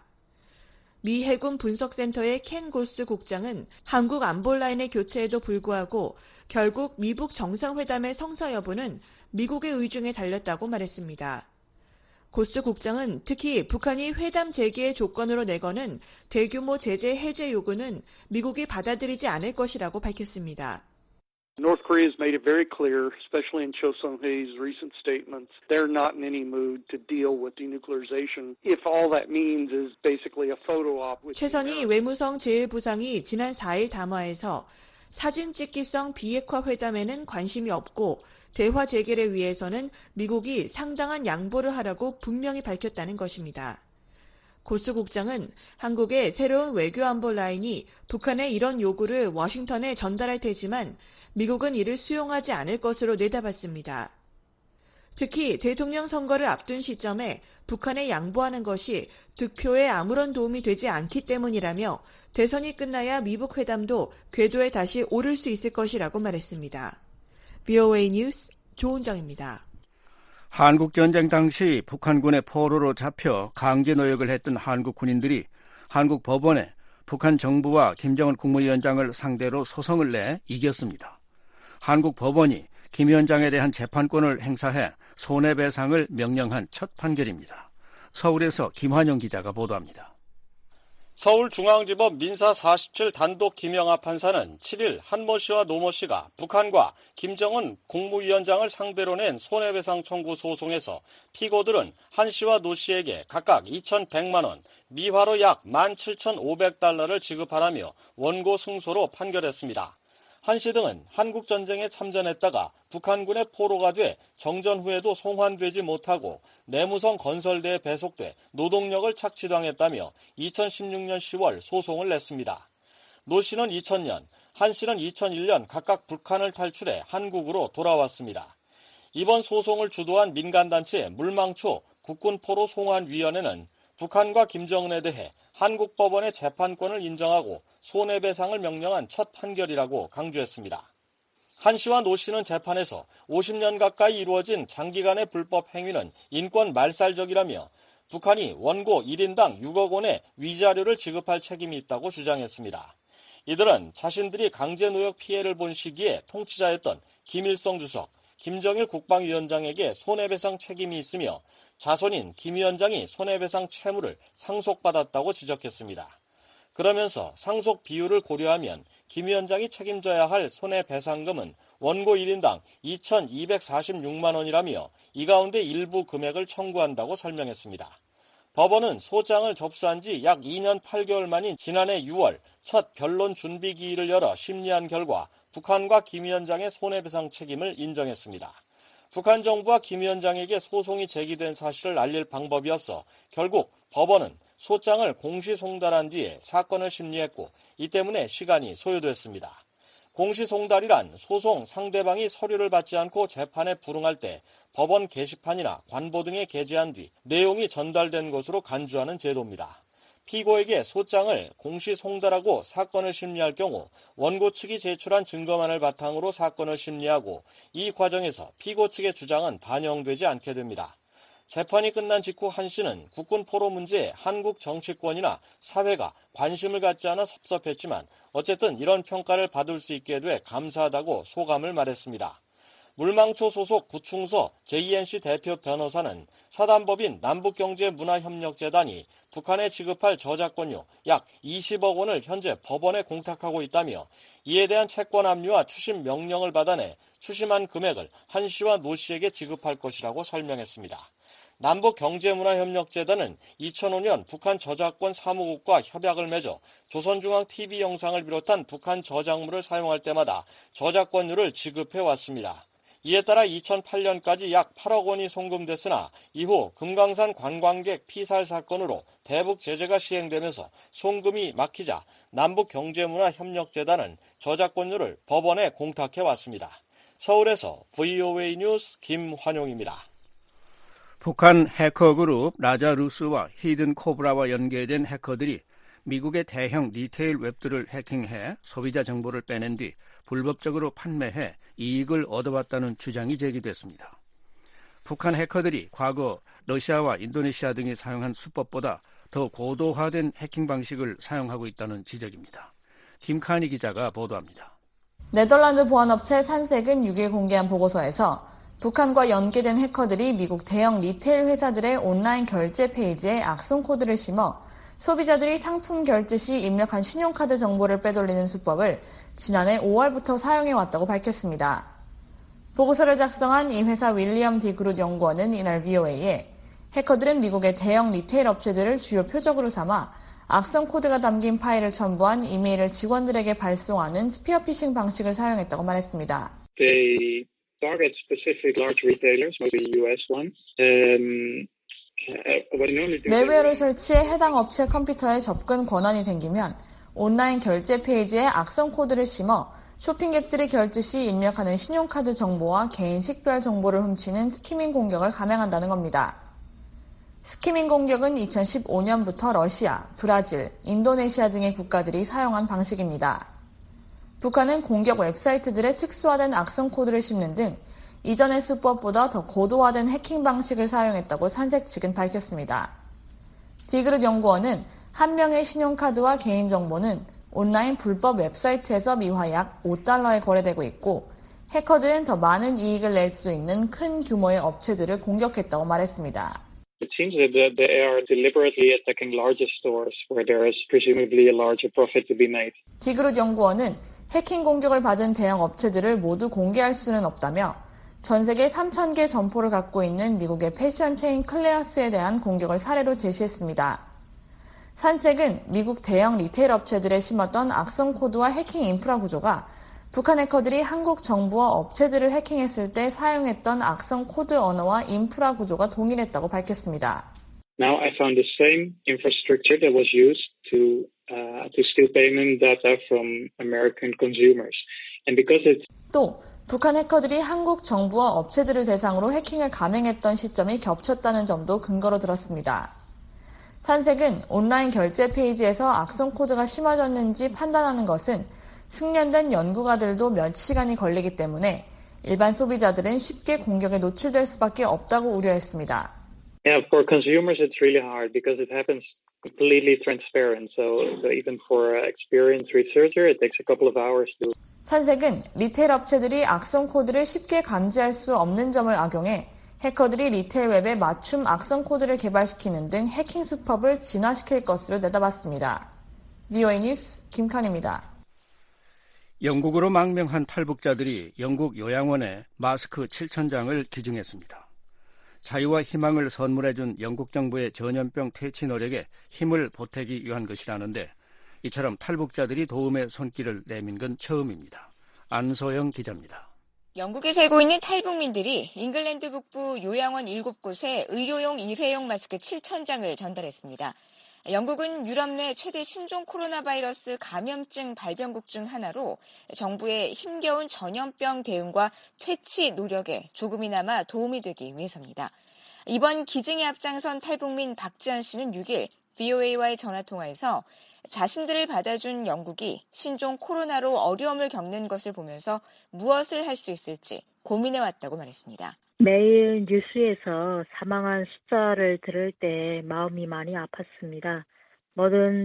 미 해군 분석센터의 켄 고스 국장은 한국 안보 라인의 교체에도 불구하고 결국 미북 정상회담의 성사 여부는 미국의 의중에 달렸다고 말했습니다. 고스 국장은 특히 북한이 회담 재개의 조건으로 내거는 대규모 제재 해제 요구는 미국이 받아들이지 않을 것이라고 밝혔습니다. North Korea has made it very clear, especially in Cho Sung-hae's recent statements, they're not in any mood to deal with denuclearization if all that means is basically a photo op. 최선희 외무성 제일 부상이 지난 사일 담화에서 사진 찍기성 비핵화 회담에는 관심이 없고 대화 재개를 위해서는 미국이 상당한 양보를 하라고 분명히 밝혔다는 것입니다. 고스 국장은 한국의 새로운 외교안보 라인이 북한의 이런 요구를 워싱턴에 전달할 테지만 미국은 이를 수용하지 않을 것으로 내다봤습니다. 특히 대통령 선거를 앞둔 시점에 북한에 양보하는 것이 득표에 아무런 도움이 되지 않기 때문이라며 대선이 끝나야 미북 회담도 궤도에 다시 오를 수 있을 것이라고 말했습니다. 브이오에이 뉴스 조은정입니다. 한국전쟁 당시 북한군의 포로로 잡혀 강제 노역을 했던 한국 군인들이 한국 법원에 북한 정부와 김정은 국무위원장을 상대로 소송을 내 이겼습니다. 한국 법원이 김 위원장에 대한 재판권을 행사해 손해배상을 명령한 첫 판결입니다. 서울에서 김환영 기자가 보도합니다. 서울중앙지법 민사 사십칠 단독 김영하 판사는 칠 일 한모 씨와 노모 씨가 북한과 김정은 국무위원장을 상대로 낸 손해배상 청구 소송에서 피고들은 한 씨와 노 씨에게 각각 이천백만 원, 미화로 약 만 칠천오백 달러를 지급하라며 원고 승소로 판결했습니다. 한 씨 등은 한국전쟁에 참전했다가 북한군의 포로가 돼 정전 후에도 송환되지 못하고 내무성 건설대에 배속돼 노동력을 착취당했다며 이천십육 년 시월 소송을 냈습니다. 노 씨는 이천 년, 한 씨는 이천일 년 각각 북한을 탈출해 한국으로 돌아왔습니다. 이번 소송을 주도한 민간단체 물망초 국군포로 송환위원회는 북한과 김정은에 대해 한국 법원의 재판권을 인정하고 손해배상을 명령한 첫 판결이라고 강조했습니다. 한 씨와 노 씨는 재판에서 오십 년 가까이 이루어진 장기간의 불법 행위는 인권 말살적이라며 북한이 원고 일 인당 육억 원의 위자료를 지급할 책임이 있다고 주장했습니다. 이들은 자신들이 강제노역 피해를 본 시기에 통치자였던 김일성 주석, 김정일 국방위원장에게 손해배상 책임이 있으며 자손인 김 위원장이 손해배상 채무를 상속받았다고 지적했습니다. 그러면서 상속 비율을 고려하면 김 위원장이 책임져야 할 손해배상금은 원고 일 인당 이천이백사십육만 원이라며 이 가운데 일부 금액을 청구한다고 설명했습니다. 법원은 소장을 접수한 지 약 이 년 팔 개월 만인 지난해 유월 첫 변론 준비 기일을 열어 심리한 결과 북한과 김 위원장의 손해배상 책임을 인정했습니다. 북한 정부와 김 위원장에게 소송이 제기된 사실을 알릴 방법이 없어 결국 법원은 소장을 공시 송달한 뒤에 사건을 심리했고 이 때문에 시간이 소요됐습니다. 공시 송달이란 소송 상대방이 서류를 받지 않고 재판에 불응할 때 법원 게시판이나 관보 등에 게재한 뒤 내용이 전달된 것으로 간주하는 제도입니다. 피고에게 소장을 공시 송달하고 사건을 심리할 경우 원고 측이 제출한 증거만을 바탕으로 사건을 심리하고 이 과정에서 피고 측의 주장은 반영되지 않게 됩니다. 재판이 끝난 직후 한 씨는 국군 포로 문제에 한국 정치권이나 사회가 관심을 갖지 않아 섭섭했지만 어쨌든 이런 평가를 받을 수 있게 돼 감사하다고 소감을 말했습니다. 물망초 소속 구충서 제이엔씨 대표 변호사는 사단법인 남북경제문화협력재단이 북한에 지급할 저작권료 약 이십억 원을 현재 법원에 공탁하고 있다며 이에 대한 채권 압류와 추심 명령을 받아내 추심한 금액을 한 씨와 노 씨에게 지급할 것이라고 설명했습니다. 남북경제문화협력재단은 이천오 년 북한 저작권 사무국과 협약을 맺어 조선중앙티비 영상을 비롯한 북한 저작물을 사용할 때마다 저작권료를 지급해왔습니다. 이에 따라 이천팔 년까지 약 팔억 원이 송금됐으나 이후 금강산 관광객 피살 사건으로 대북 제재가 시행되면서 송금이 막히자 남북경제문화협력재단은 저작권료를 법원에 공탁해왔습니다. 서울에서 브이오에이 뉴스 김환용입니다. 북한 해커 그룹 라자루스와 히든 코브라와 연계된 해커들이 미국의 대형 리테일 웹들을 해킹해 소비자 정보를 빼낸 뒤 불법적으로 판매해 이익을 얻어왔다는 주장이 제기됐습니다. 북한 해커들이 과거 러시아와 인도네시아 등이 사용한 수법보다 더 고도화된 해킹 방식을 사용하고 있다는 지적입니다. 김칸희 기자가 보도합니다. 네덜란드 보안업체 산색은 육 일 공개한 보고서에서 북한과 연계된 해커들이 미국 대형 리테일 회사들의 온라인 결제 페이지에 악성 코드를 심어 소비자들이 상품 결제 시 입력한 신용카드 정보를 빼돌리는 수법을 지난해 오월부터 사용해왔다고 밝혔습니다. 보고서를 작성한 이 회사 윌리엄 디 그룻 연구원은 이날 브이오에이에 해커들은 미국의 대형 리테일 업체들을 주요 표적으로 삼아 악성 코드가 담긴 파일을 첨부한 이메일을 직원들에게 발송하는 스피어피싱 방식을 사용했다고 말했습니다. They target specific large retailers, mostly U S ones. Um, 멜웨어를 설치해 해당 업체 컴퓨터에 접근 권한이 생기면 온라인 결제 페이지에 악성 코드를 심어 쇼핑객들이 결제 시 입력하는 신용카드 정보와 개인 식별 정보를 훔치는 스키밍 공격을 감행한다는 겁니다. 스키밍 공격은 이천십오 년부터 러시아, 브라질, 인도네시아 등의 국가들이 사용한 방식입니다. 북한은 공격 웹사이트들의 특수화된 악성 코드를 심는 등 이전의 수법보다 더 고도화된 해킹 방식을 사용했다고 산색 측은 밝혔습니다. 디그릇 연구원은 한 명의 신용카드와 개인정보는 온라인 불법 웹사이트에서 미화 약 오 달러에 거래되고 있고 해커들은 더 많은 이익을 낼 수 있는 큰 규모의 업체들을 공격했다고 말했습니다. It seems that they are deliberately attacking larger stores where there is presumably a larger profit to be made. 디그릇 연구원은 해킹 공격을 받은 대형 업체들을 모두 공개할 수는 없다며 전 세계 삼천 개 점포를 갖고 있는 미국의 패션 체인 클레어스에 대한 공격을 사례로 제시했습니다. 산색은 미국 대형 리테일 업체들에 심었던 악성 코드와 해킹 인프라 구조가 북한 해커들이 한국 정부와 업체들을 해킹했을 때 사용했던 악성 코드 언어와 인프라 구조가 동일했다고 밝혔습니다. Now I found the same infrastructure that was used to uh, to steal payment data from American consumers, and because it's 또 북한 해커들이 한국 정부와 업체들을 대상으로 해킹을 감행했던 시점이 겹쳤다는 점도 근거로 들었습니다. 산색은 온라인 결제 페이지에서 악성 코드가 심어졌는지 판단하는 것은 숙련된 연구가들도 몇 시간이 걸리기 때문에 일반 소비자들은 쉽게 공격에 노출될 수밖에 없다고 우려했습니다. Yeah, for consumers it's really hard because it happens completely transparent. So, so even for an experienced researcher, it takes a couple of hours to. 산색은 리테일 업체들이 악성 코드를 쉽게 감지할 수 없는 점을 악용해 해커들이 리테일 웹에 맞춤 악성 코드를 개발시키는 등 해킹 수법을 진화시킬 것으로 내다봤습니다. 비오에이 뉴스 김칸입니다. 영국으로 망명한 탈북자들이 영국 요양원에 마스크 칠천 장을 기증했습니다. 자유와 희망을 선물해준 영국 정부의 전염병 퇴치 노력에 힘을 보태기 위한 것이라는데 이처럼 탈북자들이 도움의 손길을 내민 건 처음입니다. 안소영 기자입니다. 영국에 살고 있는 탈북민들이 잉글랜드 북부 요양원 일곱 곳에 의료용 일회용 마스크 칠천 장을 전달했습니다. 영국은 유럽 내 최대 신종 코로나 바이러스 감염증 발병국 중 하나로 정부의 힘겨운 전염병 대응과 퇴치 노력에 조금이나마 도움이 되기 위해서입니다. 이번 기증에 앞장선 탈북민 박지현 씨는 육 일 비오에이와의 전화통화에서 자신들을 받아준 영국이 신종 코로나로 어려움을 겪는 것을 보면서 무엇을 할 수 있을지 고민해왔다고 말했습니다. 매일 뉴스에서 사망한 숫자를 들을 때 마음이 많이 아팠습니다. 모든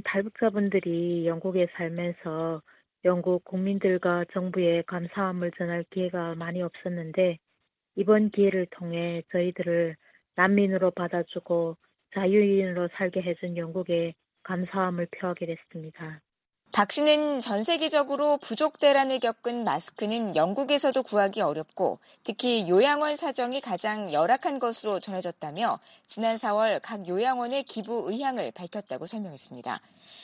탈북자분들이 영국에 살면서 영국 국민들과 정부에 감사함을 전할 기회가 많이 없었는데 이번 기회를 통해 저희들을 난민으로 받아주고 자유인으로 살게 해준 영국에 감사함을 표하게 됐습니다. 박 씨는 전 세계적으로 부족 대란을 겪은 마스크는 영국에서도 구하기 어렵고 특히 요양원 사정이 가장 열악한 것으로 전해졌다며 지난 사월 각 요양원에 기부 의향을 밝혔다고 설명했습니다.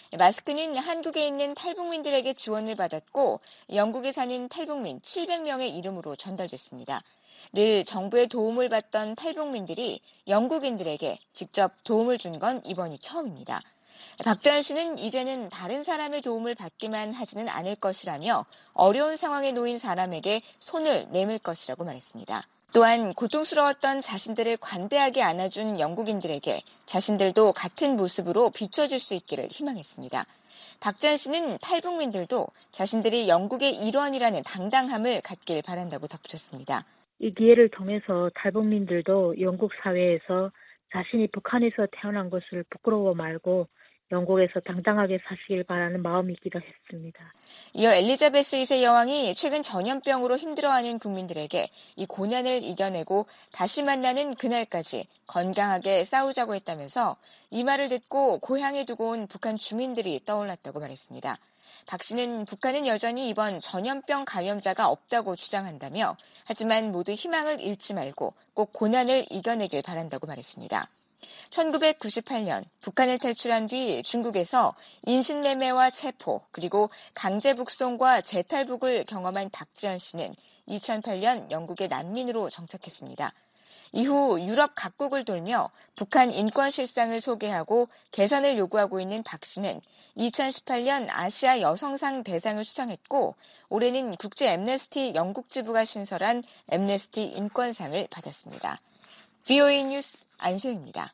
마스크는 한국에 있는 탈북민들에게 지원을 받았고 영국에 사는 탈북민 칠백 명의 이름으로 전달됐습니다. 늘 정부의 도움을 받던 탈북민들이 영국인들에게 직접 도움을 준 건 이번이 처음입니다. 박지현 씨는 이제는 다른 사람의 도움을 받기만 하지는 않을 것이라며 어려운 상황에 놓인 사람에게 손을 내밀 것이라고 말했습니다. 또한 고통스러웠던 자신들을 관대하게 안아준 영국인들에게 자신들도 같은 모습으로 비춰줄 수 있기를 희망했습니다. 박지현 씨는 탈북민들도 자신들이 영국의 일원이라는 당당함을 갖길 바란다고 덧붙였습니다. 이 기회를 통해서 탈북민들도 영국 사회에서 자신이 북한에서 태어난 것을 부끄러워 말고 영국에서 당당하게 사시길 바라는 마음이기도 했습니다. 이어 엘리자베스 이 세 여왕이 최근 전염병으로 힘들어하는 국민들에게 이 고난을 이겨내고 다시 만나는 그날까지 건강하게 싸우자고 했다면서 이 말을 듣고 고향에 두고 온 북한 주민들이 떠올랐다고 말했습니다. 박 씨는 북한은 여전히 이번 전염병 감염자가 없다고 주장한다며 하지만 모두 희망을 잃지 말고 꼭 고난을 이겨내길 바란다고 말했습니다. 천구백구십팔 년 북한을 탈출한 뒤 중국에서 인신매매와 체포 그리고 강제 북송과 재탈북을 경험한 박지원 씨는 이천팔 년 영국의 난민으로 정착했습니다. 이후 유럽 각국을 돌며 북한 인권 실상을 소개하고 개선을 요구하고 있는 박 씨는 이천십팔 년 아시아 여성상 대상을 수상했고 올해는 국제 엠네스티 영국 지부가 신설한 엠네스티 인권상을 받았습니다. 브이오에이 뉴스 안소영입니다.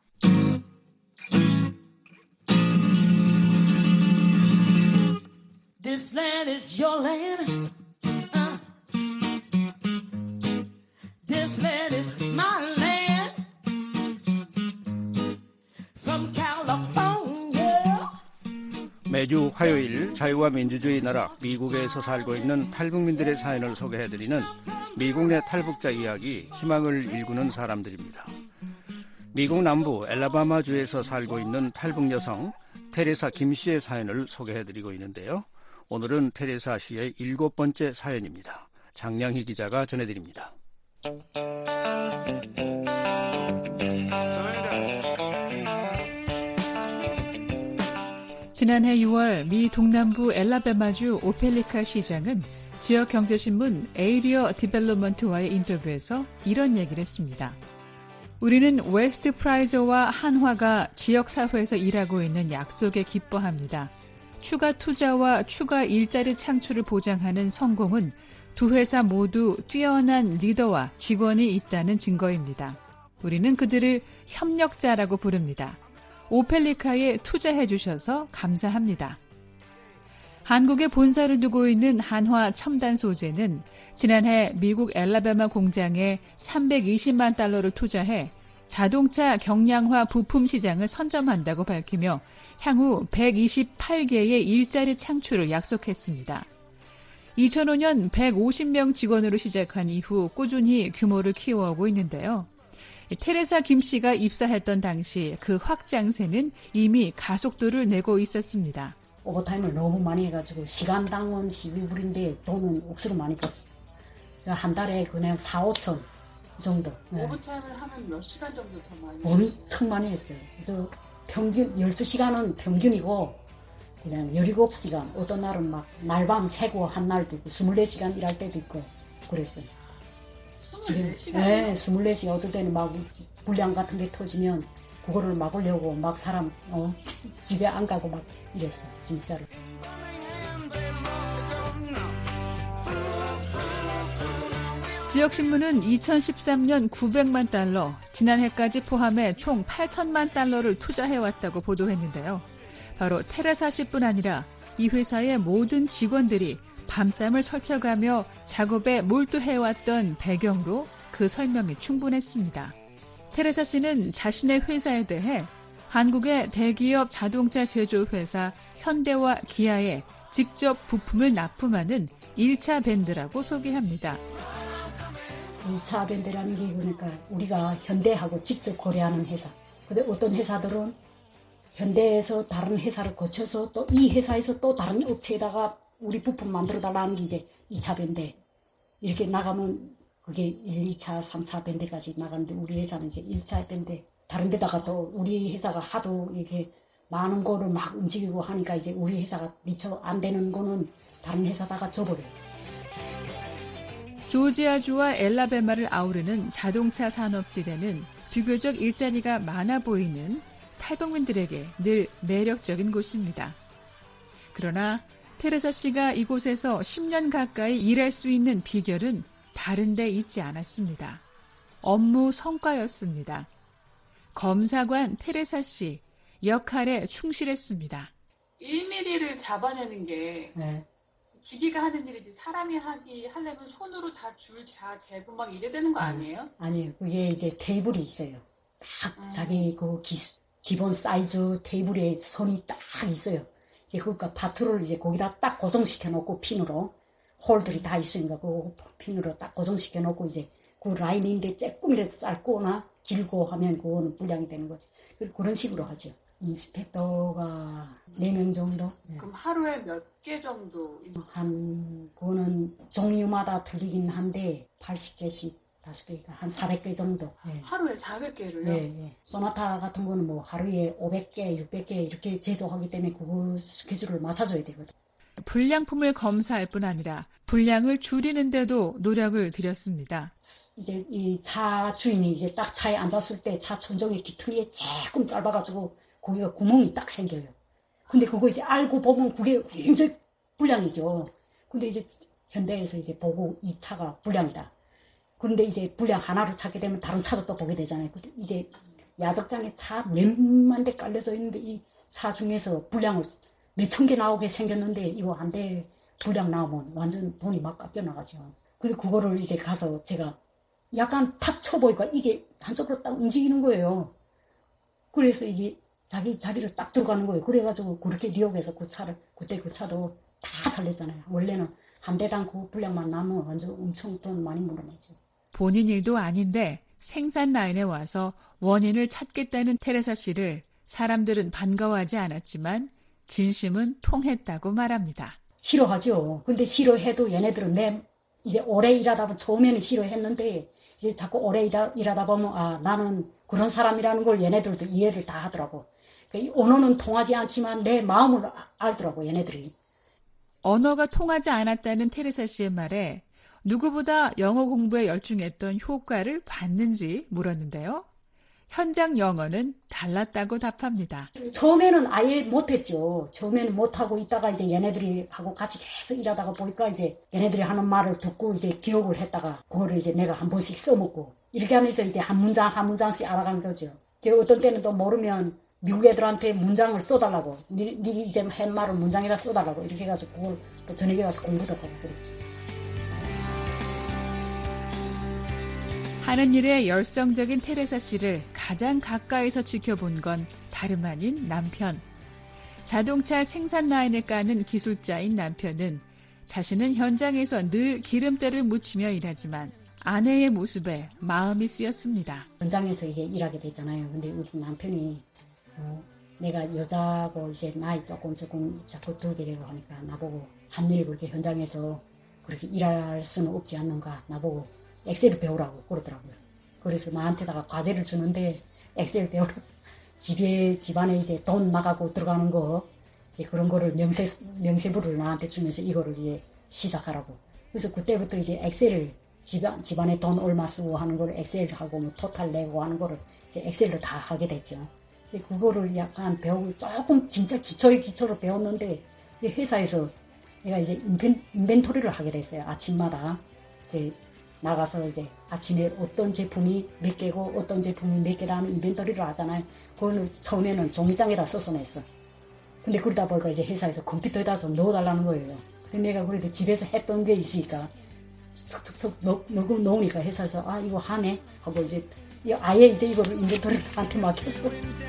This land is your land. Uh. This land is my land. From California. 매주 화요일 자유와 민주주의 나라 미국에서 살고 있는 탈북민들의 사연을 소개해드리는 미국 내 탈북자 이야기, 희망을 일구는 사람들입니다. 미국 남부 엘라바마주에서 살고 있는 탈북 여성 테레사 김 씨의 사연을 소개해드리고 있는데요. 오늘은 테레사 씨의 일곱 번째 사연입니다. 장량희 기자가 전해드립니다. 지난해 유월 미 동남부 엘라바마주 오펠리카 시장은 지역 경제신문 에이리어 디벨롭먼트와의 인터뷰에서 이런 얘기를 했습니다. 우리는 웨스트 프라이저와 한화가 지역사회에서 일하고 있는 약속에 기뻐합니다. 추가 투자와 추가 일자리 창출을 보장하는 성공은 두 회사 모두 뛰어난 리더와 직원이 있다는 증거입니다. 우리는 그들을 협력자라고 부릅니다. 오펠리카에 투자해 주셔서 감사합니다. 한국에 본사를 두고 있는 한화 첨단 소재는 지난해 미국 엘라바마 공장에 삼백이십만 달러를 투자해 자동차 경량화 부품 시장을 선점한다고 밝히며 향후 백이십팔 개의 일자리 창출을 약속했습니다. 이천오 년 백오십 명 직원으로 시작한 이후 꾸준히 규모를 키워오고 있는데요. 테레사 김 씨가 입사했던 당시 그 확장세는 이미 가속도를 내고 있었습니다. 오버타임을 너무 많이 해가지고 시간당 십이 불인데 돈은 억수로 많이 벌었어요. 한 달에 그냥 사, 오천 정도. 오버타임을 네. 하면 몇 시간 정도 더 많이 했어요? 엄청 많이 했어요. 그래서 평균 열두 시간은 평균이고 그냥 열일곱 시간 어떤 날은 막 날밤 새고 한 날도 있고 이십사 시간 일할 때도 있고 그랬어요. 이십사 시간? 네, 이십사 시간 어떨 때는 막 불량 같은 게 터지면 그거를 막으려고 막 사람 어, 집에 안 가고 막 이랬어요. 진짜로. 지역신문은 이천십삼 년 구백만 달러, 지난해까지 포함해 총 팔천만 달러를 투자해왔다고 보도했는데요. 바로 테레사 씨뿐 아니라 이 회사의 모든 직원들이 밤잠을 설쳐가며 작업에 몰두해왔던 배경으로 그 설명이 충분했습니다. 테레사 씨는 자신의 회사에 대해 한국의 대기업 자동차 제조회사 현대와 기아에 직접 부품을 납품하는 일 차 밴드라고 소개합니다. 이 차 밴드라는 게 그러니까 우리가 현대하고 직접 거래하는 회사. 근데 어떤 회사들은 현대에서 다른 회사를 거쳐서 또 이 회사에서 또 다른 업체에다가 우리 부품 만들어 달라는 게 이제 이 차 밴드. 이렇게 나가면 그게 일, 이 차, 삼 차 밴드까지 나가는데 우리 회사는 이제 일 차 밴드. 다른 데다가 또 우리 회사가 하도 이렇게 많은 거를 막 움직이고 하니까 이제 우리 회사가 미처 안 되는 거는 다른 회사다가 줘버려요. 조지아주와 엘라바마를 아우르는 자동차 산업지대는 비교적 일자리가 많아 보이는 탈북민들에게 늘 매력적인 곳입니다. 그러나 테레사 씨가 이곳에서 십 년 가까이 일할 수 있는 비결은 다른 데 있지 않았습니다. 업무 성과였습니다. 검사관 테레사 씨 역할에 충실했습니다. 일 밀리미터를 잡아내는 게 네. 기계가 하는 일이지 사람이 하기 하려면 손으로 다 줄 자 재고 막 이래야 되는 거 아니에요? 아니에요. 그게 이제 테이블이 있어요. 딱 음. 자기 그 기, 기본 사이즈 테이블에 선이 딱 있어요. 이제 그러니까 파트를 이제 거기다 딱 고정시켜 놓고 핀으로 홀들이 다 있으니까 그 핀으로 딱 고정시켜 놓고 이제 그 라인인데 조금이라도 짧거나 길고 하면 그거는 불량이 되는 거지. 그런 식으로 하죠. 인스펙터가 네 명 정도. 그럼 하루에 몇 개 정도? 한, 그거는 종류마다 틀리긴 한데 팔십 개씩 다섯 개가 한 사백 개 정도. 네. 하루에 사백 개를요? 네, 네. 소나타 같은 거는 뭐 하루에 오백 개, 육백 개 이렇게 제조하기 때문에 그거 스케줄을 맞춰줘야 되거든. 불량품을 검사할 뿐 아니라 불량을 줄이는데도 노력을 들였습니다. 이제 이 차 주인이 이제 딱 차에 앉았을 때 차 천정의 기퉁이에 조금 짧아가지고 거기가 구멍이 딱 생겨요. 근데 그거 이제 알고 보면 그게 굉장히 불량이죠. 근데 이제 현대에서 이제 보고 이 차가 불량이다. 그런데 이제 불량 하나를 찾게 되면 다른 차도 또 보게 되잖아요. 근데 이제 야적장에 차 몇만 대 깔려져 있는데 이 차 중에서 불량을 몇천 개 나오게 생겼는데 이거 한 대 불량 나오면 완전 돈이 막 깎여 나가죠. 근데 그거를 이제 가서 제가 약간 탁 쳐보니까 이게 한쪽으로 딱 움직이는 거예요. 그래서 이게 자기 자리를 딱 들어가는 거예요. 그래가지고 그렇게 리옥에서 그 차를, 그때 그 차도 다 살렸잖아요. 원래는 한 대당 그 분량만 나면 완전 엄청 돈 많이 물어내죠. 본인 일도 아닌데 생산 라인에 와서 원인을 찾겠다는 테레사 씨를 사람들은 반가워하지 않았지만 진심은 통했다고 말합니다. 싫어하죠. 근데 싫어해도 얘네들은 내 이제 오래 일하다 보면 처음에는 싫어했는데 이제 자꾸 오래 일하, 일하다 보면 아 나는 그런 사람이라는 걸 얘네들도 이해를 다 하더라고. 그러니까 언어는 통하지 않지만 내 마음을 알더라고 얘네들이. 언어가 통하지 않았다는 테레사 씨의 말에 누구보다 영어 공부에 열중했던 효과를 봤는지 물었는데요. 현장 영어는 달랐다고 답합니다. 처음에는 아예 못했죠. 처음에는 못하고 있다가 이제 얘네들이 하고 같이 계속 일하다가 보니까 이제 얘네들이 하는 말을 듣고 이제 기억을 했다가 그거를 이제 내가 한 번씩 써먹고 이렇게 하면서 이제 한 문장 한 문장씩 알아간 거죠. 어떤 때는 또 모르면 미국 애들한테 문장을 써달라고 니, 니 이제 한 말을 문장에다 써달라고 이렇게 해가지고 그걸 또 저녁에 가서 공부도 하고 그랬죠. 하는 일에 열성적인 테레사 씨를 가장 가까이서 지켜본 건 다름 아닌 남편. 자동차 생산 라인을 까는 기술자인 남편은 자신은 현장에서 늘 기름때를 묻히며 일하지만 아내의 모습에 마음이 쓰였습니다. 현장에서 이제 일하게 되잖아요. 근데 우리 남편이 어, 내가 여자고 이제 나이 조금 조금 자꾸 들게 되고 하니까 나보고 한 일 그렇게 현장에서 그렇게 일할 수는 없지 않는가 나보고 엑셀을 배우라고 그러더라고요. 그래서 나한테다가 과제를 주는데 엑셀 배우라고 집에 집안에 이제 돈 나가고 들어가는 거 이제 그런 거를 명세 명세부를 나한테 주면서 이거를 이제 시작하라고. 그래서 그때부터 이제 엑셀을 집안 집안에 돈 얼마 쓰고 하는 걸 엑셀하고 뭐 토탈 내고 하는 거를 이제 엑셀로 다 하게 됐죠. 이제 그거를 약간 배우고 조금 진짜 기초의 기초로 배웠는데 회사에서 내가 이제 인벤, 인벤토리를 하게 됐어요. 아침마다 이제 나가서 이제 아침에 어떤 제품이 몇 개고 어떤 제품이 몇 개다 하는 인벤토리를 하잖아요. 그거는 처음에는 종이장에다 써서 냈어. 근데 그러다 보니까 이제 회사에서 컴퓨터에다 좀 넣어달라는 거예요. 근데 내가 그래도 집에서 했던 게 있으니까 툭툭툭 넣고 놓으니까 회사에서 아 이거 하네 하고 이제 아예 이제 이거를 인벤토리를 한테 맡겼어.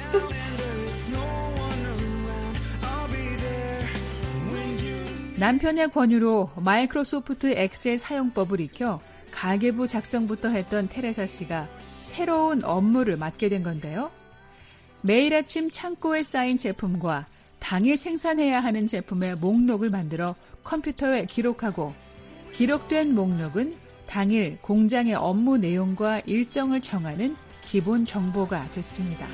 남편의 권유로 마이크로소프트 엑셀 사용법을 익혀 가계부 작성부터 했던 테레사 씨가 새로운 업무를 맡게 된 건데요. 매일 아침 창고에 쌓인 제품과 당일 생산해야 하는 제품의 목록을 만들어 컴퓨터에 기록하고 기록된 목록은 당일 공장의 업무 내용과 일정을 정하는 기본 정보가 됐습니다.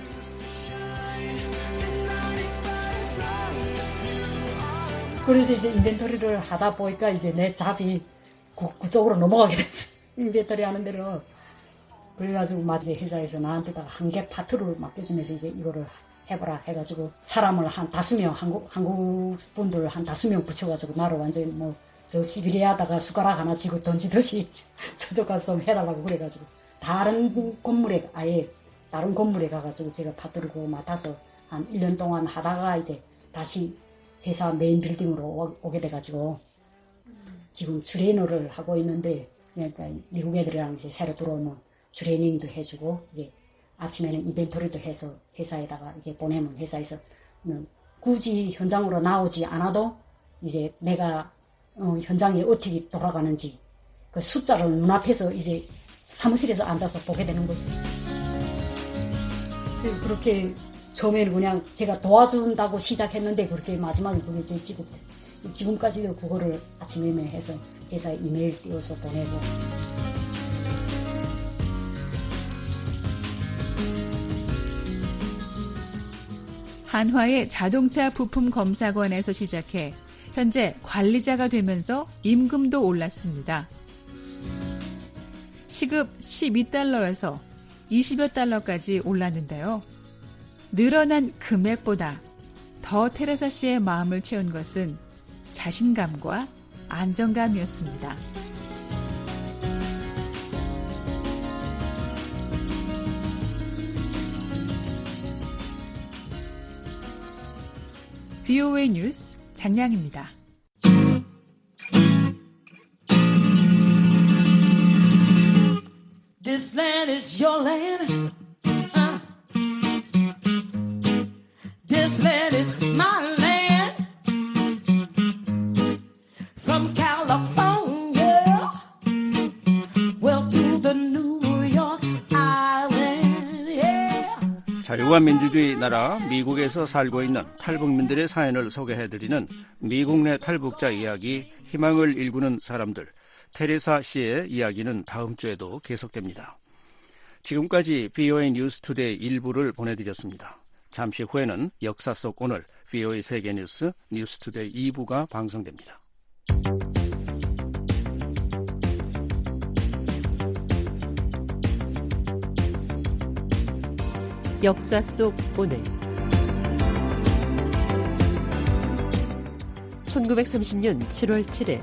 그래서 이제 인벤토리를 하다 보니까 이제 내 잡이 그, 그쪽으로 넘어가게 됐어. 인벤토리 하는 대로. 그래가지고 마지막에 회사에서 나한테다가 한 개 파트를 맡겨주면서 이제 이거를 해봐라 해가지고 사람을 한 다섯 명, 한국, 한국 분들 한 다섯 명 붙여가지고 나를 완전히 뭐 저 시베리아다가 숟가락 하나 쥐고 던지듯이 저쪽 가서 해달라고 그래가지고 다른 건물에 아예 다른 건물에 가가지고 제가 파트를 맡아서 한 일 년 동안 하다가 이제 다시 회사 메인 빌딩으로 오게 돼가지고 지금 트레이너를 하고 있는데 그러니까 미국 애들이랑 이제 새로 들어오면 트레이닝도 해주고 이제 아침에는 이벤토리도 해서 회사에다가 이제 보내면 회사에서 굳이 현장으로 나오지 않아도 이제 내가 어, 현장에 어떻게 돌아가는지 그 숫자를 눈앞에서 이제 사무실에서 앉아서 보게 되는 거죠. 그렇게 처음에는 그냥 제가 도와준다고 시작했는데 그렇게 마지막에 그게 제 직업 됐어요. 지금까지도 그거를 아침에 해서 회사에 이메일 띄워서 보내고. 한화의 자동차 부품 검사관에서 시작해 현재 관리자가 되면서 임금도 올랐습니다. 시급 십이 달러에서 이십여 달러까지 올랐는데요. 늘어난 금액보다 더 테레사 씨의 마음을 채운 것은 자신감과 안정감이었습니다. 브이오에이 뉴스 장량입니다. This land is your land. Uh. This land is my land. From California, well to the New York Island. Yeah. 자유와 민주주의 나라 미국에서 살고 있는 탈북민들의 사연을 소개해드리는 미국 내 탈북자 이야기, 희망을 일구는 사람들. 테레사 씨의 이야기는 다음 주에도 계속됩니다. 지금까지 브이오에이 뉴스투데이 일부를 보내드렸습니다. 잠시 후에는 역사 속 오늘 브이오에이 세계뉴스 뉴스투데이 이 부가 방송됩니다. 역사 속 오늘 천구백삼십 년 칠월 칠일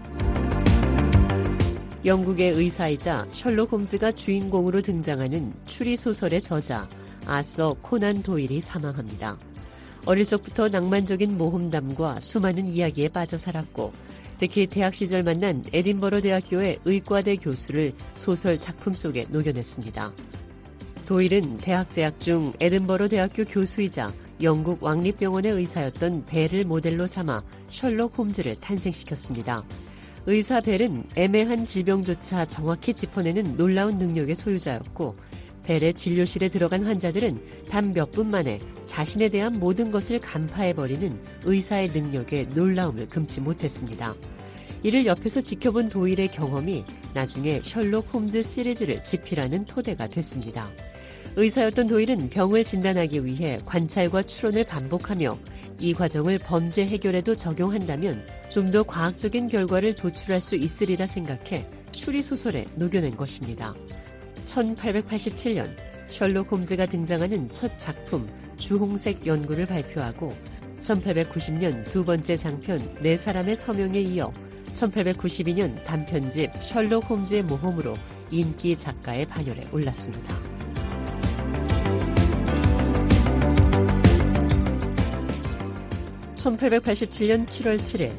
영국의 의사이자 셜록 홈즈가 주인공으로 등장하는 추리소설의 저자 아서 코난 도일이 사망합니다. 어릴 적부터 낭만적인 모험담과 수많은 이야기에 빠져 살았고 특히 대학 시절 만난 에딘버러 대학교의 의과대 교수를 소설 작품 속에 녹여냈습니다. 도일은 대학 재학 중 에딘버러 대학교 교수이자 영국 왕립병원의 의사였던 벨을 모델로 삼아 셜록 홈즈를 탄생시켰습니다. 의사 벨은 애매한 질병조차 정확히 짚어내는 놀라운 능력의 소유자였고 벨의 진료실에 들어간 환자들은 단 몇 분 만에 자신에 대한 모든 것을 간파해버리는 의사의 능력에 놀라움을 금치 못했습니다. 이를 옆에서 지켜본 도일의 경험이 나중에 셜록 홈즈 시리즈를 집필하는 토대가 됐습니다. 의사였던 도일은 병을 진단하기 위해 관찰과 추론을 반복하며 이 과정을 범죄 해결에도 적용한다면 좀 더 과학적인 결과를 도출할 수 있으리라 생각해 추리소설에 녹여낸 것입니다. 천팔백팔십칠 년 셜록 홈즈가 등장하는 첫 작품 주홍색 연구를 발표하고 천팔백구십 년 두 번째 장편 네 사람의 서명에 이어 천팔백구십이 년 단편집 셜록 홈즈의 모험으로 인기 작가의 반열에 올랐습니다. 천팔백팔십칠 년 칠월 칠일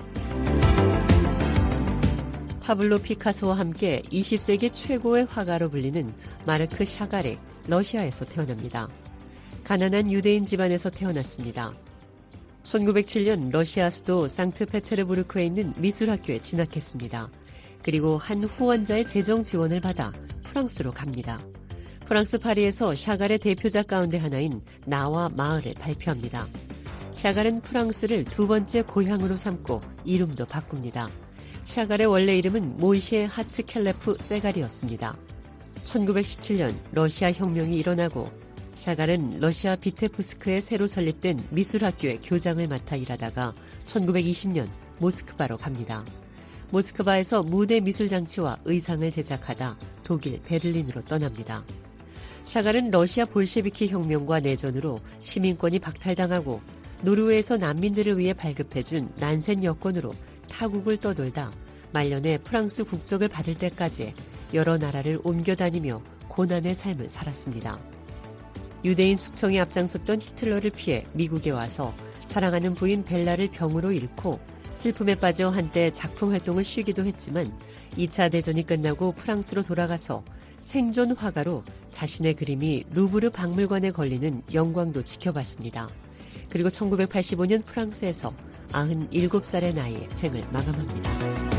파블로 피카소와 함께 이십 세기 최고의 화가로 불리는 마르크 샤가레, 러시아에서 태어납니다. 가난한 유대인 집안에서 태어났습니다. 천구백칠 년 러시아 수도 상트페테르부르크에 있는 미술학교에 진학했습니다. 그리고 한 후원자의 재정 지원을 받아 프랑스로 갑니다. 프랑스 파리에서 샤갈의 대표작 가운데 하나인 나와 마을을 발표합니다. 샤갈은 프랑스를 두 번째 고향으로 삼고 이름도 바꿉니다. 샤갈의 원래 이름은 모이셰 하츠켈레프 세갈이었습니다. 천구백십칠 년 러시아 혁명이 일어나고 샤갈은 러시아 비테프스크에 새로 설립된 미술학교의 교장을 맡아 일하다가 천구백이십 년 모스크바로 갑니다. 모스크바에서 무대 미술장치와 의상을 제작하다 독일 베를린으로 떠납니다. 샤갈은 러시아 볼셰비키 혁명과 내전으로 시민권이 박탈당하고 노르웨이에서 난민들을 위해 발급해준 난센 여권으로 타국을 떠돌다 말년에 프랑스 국적을 받을 때까지 여러 나라를 옮겨다니며 고난의 삶을 살았습니다. 유대인 숙청에 앞장섰던 히틀러를 피해 미국에 와서 사랑하는 부인 벨라를 병으로 잃고 슬픔에 빠져 한때 작품 활동을 쉬기도 했지만 이 차 대전이 끝나고 프랑스로 돌아가서 생존 화가로 자신의 그림이 루브르 박물관에 걸리는 영광도 지켜봤습니다. 그리고 천구백팔십오 년 프랑스에서 마흔일곱 살의 나이에 생을 마감합니다.